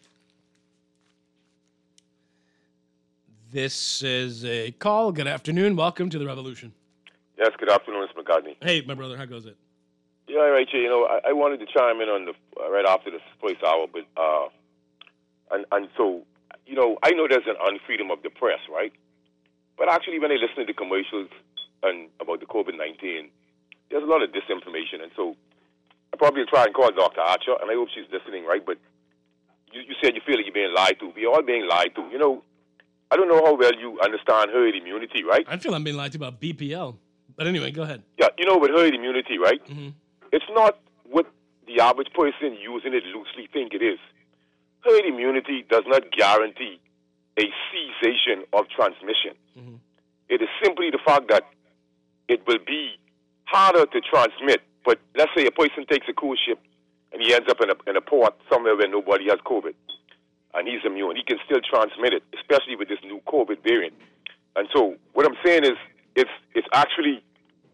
This is a call. Good afternoon. Welcome to the Revolution.
Yes, good afternoon, Mister McCartney.
Hey, my brother. How goes it?
Yeah, right, you know, I, I wanted to chime in on the uh, right after this first hour, but uh, and and so. You know, I know there's an unfreedom of the press, right? But actually, when I listen to the commercials and about the COVID nineteen, there's a lot of disinformation. And so I probably try and call Doctor Archer, and I hope she's listening, right? But you, you said you feel like you're being lied to. We're all being lied to. You know, I don't know how well you understand herd immunity, right?
I feel I'm being lied to about B P L. But anyway, go ahead.
Yeah, you know, with herd immunity, right?
Mm-hmm.
It's not what the average person using it loosely think it is. Herd immunity does not guarantee a cessation of transmission.
Mm-hmm.
It is simply the fact that it will be harder to transmit. But let's say a person takes a cruise ship and he ends up in a, in a port somewhere where nobody has COVID, and he's immune. He can still transmit it, especially with this new COVID variant. And so what I'm saying is it's, it's actually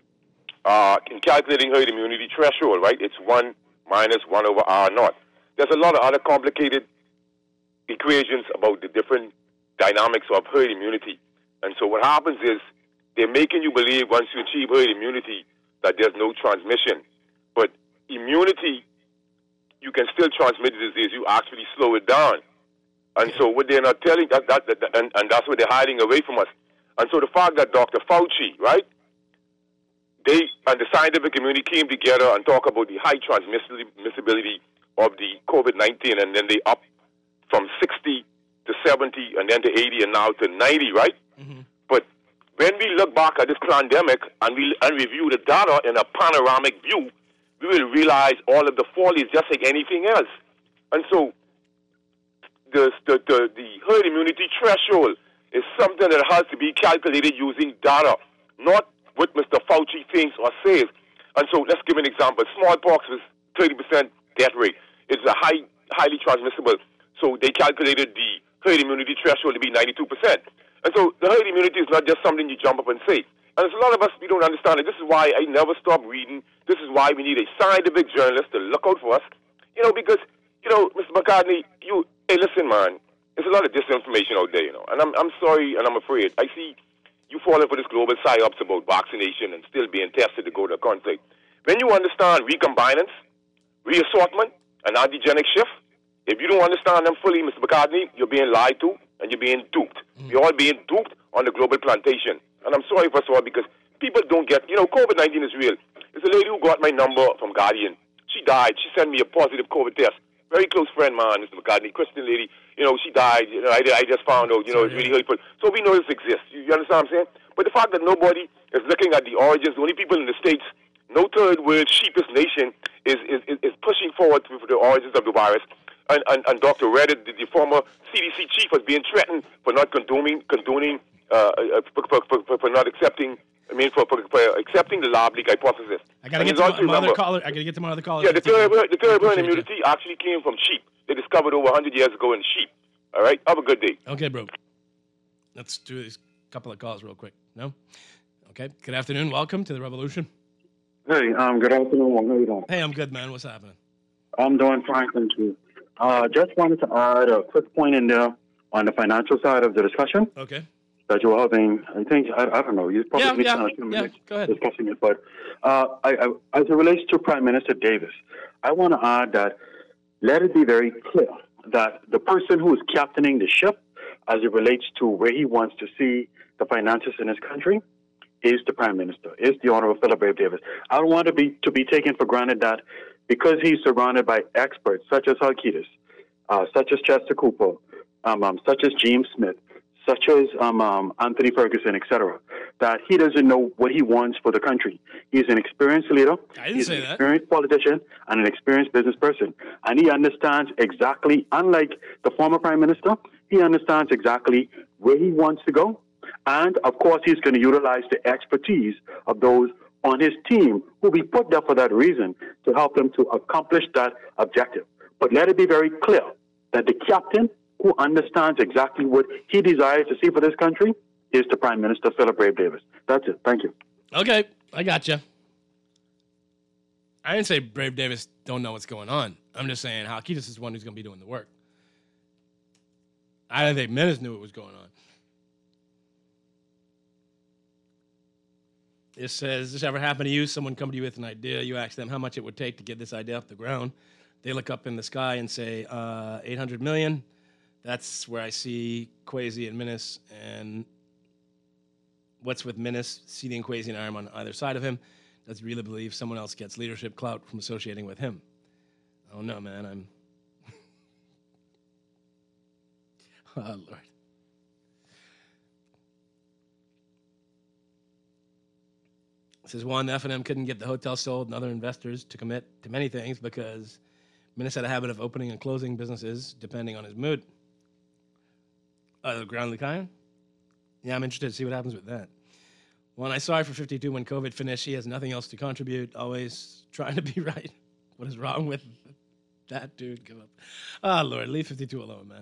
uh, in calculating herd immunity threshold, right? It's one minus one over R naught. There's a lot of other complicated equations about the different dynamics of herd immunity. And so what happens is they're making you believe once you achieve herd immunity that there's no transmission. But immunity, you can still transmit the disease. You actually slow it down. And so what they're not telling, that, that, that, and, and that's what they're hiding away from us. And so the fact that Doctor Fauci, right, they and the scientific community came together and talk about the high transmissibility of the COVID nineteen, and then they up from sixty to seventy and then to eighty and now to ninety, right?
Mm-hmm.
But when we look back at this pandemic and we and review the data in a panoramic view, we will realize all of the follies just like anything else. And so the, the, the, the herd immunity threshold is something that has to be calculated using data, not what Mister Fauci thinks or says. And so let's give an example. Smallpox is thirty percent death rate. It's a high, highly transmissible. So they calculated the herd immunity threshold to be ninety-two percent. And so the herd immunity is not just something you jump up and say. And there's a lot of us, we don't understand it. This is why I never stop reading. This is why we need a scientific journalist to look out for us. You know, because, you know, Mister McCartney, you, hey, listen, man, there's a lot of disinformation out there, you know. And I'm, I'm sorry and I'm afraid. I see you falling for this global psyops about vaccination and still being tested to go to a conflict. When you understand recombinance, reassortment, and antigenic shift, if you don't understand them fully, Mister McCartney, you're being lied to and you're being duped. Mm. We're all being duped on the global plantation. And I'm sorry, first of all, because people don't get, you know, COVID nineteen is real. There's a lady who got my number from Guardian. She died. She sent me a positive COVID test. Very close friend, man, Mister McCartney, Christian lady. You know, she died. You know, I, I just found out, you know, it's really hurtful. So we know this exists. You, you understand what I'm saying? But the fact that nobody is looking at the origins, the only people in the States, no third world sheepish nation is, is, is pushing forward for the origins of the virus. And, and, and Doctor Reddit, the, the former C D C chief, was being threatened for not condoning, condoning uh, for, for, for, for not accepting, I mean, for, for, for accepting the lab leak hypothesis.
I gotta, get to, my, my other caller, I gotta get to my other caller.
Yeah, the third, the third herd immunity actually came from sheep. They discovered over one hundred years ago in sheep. All right? Have a good day.
Okay, bro. Let's do these couple of calls real quick. No? Okay. Good afternoon. Welcome to the Revolution.
Hey, um, good afternoon. How you doing?
Hey, I'm good, man. What's happening?
I'm doing fine, thank you.
Uh, just wanted to add a quick point in there on the financial side of the discussion.
Okay.
That you were having, I think, I, I don't know, you probably
Yeah,
need
yeah,
kind of two
yeah,
minutes
go ahead.
discussing it, but uh, I, I, as it relates to Prime Minister Davis, I want to add that let it be very clear that the person who is captaining the ship as it relates to where he wants to see the finances in his country is the Prime Minister, is the Honorable Philip Brave Davis. I don't want to be to be taken for granted that because he's surrounded by experts such as Halkitis, uh, such as Chester Cooper, um, um, such as James Smith, such as um, um, Anthony Ferguson, et cetera, that he doesn't know what he wants for the country. He's an experienced leader.
I didn't
He's
say
an
that.
experienced politician and an experienced business person. And he understands exactly, unlike the former Prime Minister, he understands exactly where he wants to go. And, of course, he's going to utilize the expertise of those on his team who will be put there for that reason to help him to accomplish that objective. But let it be very clear that the captain who understands exactly what he desires to see for this country is the Prime Minister, Philip Brave Davis. That's it. Thank you.
Okay, I got you. I didn't say Brave Davis don't know what's going on. I'm just saying Halkitis is the one who's going to be doing the work. I didn't think Menace knew what was going on. It says, does this ever happen to you? Someone come to you with an idea. You ask them how much it would take to get this idea off the ground. They look up in the sky and say, uh, eight hundred million. That's where I see Kwesi and Menace. And what's with Menace seating Kwesi and Arm on either side of him? Does he really believe someone else gets leadership clout from associating with him? I don't know, man. I'm... oh, Lord. It says, one, F and M couldn't get the hotel sold and other investors to commit to many things because Menace had a habit of opening and closing businesses depending on his mood. Uh, Ground Lucayan? Yeah, I'm interested to see what happens with that. One, I saw for fifty-two when COVID finished. He has nothing else to contribute, always trying to be right. What is wrong with that dude? Give up. Ah, Lord, leave fifty-two alone, man.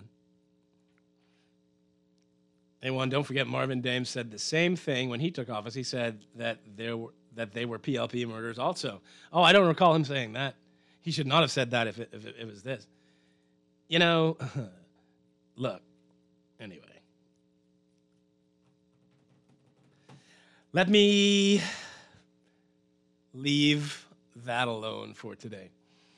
And one, don't forget Marvin Dames said the same thing when he took office. He said that there were that they were P L P murders also. Oh, I don't recall him saying that. He should not have said that if it, if it, if it was this. You know, look, anyway. Let me leave that alone for today.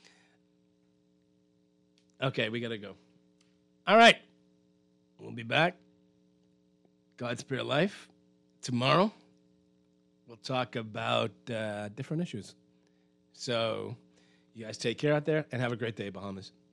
Okay, we got to go. All right. We'll be back. God's Spirit Life. Tomorrow, we'll talk about uh, different issues. So, you guys take care out there and have a great day, Bahamas.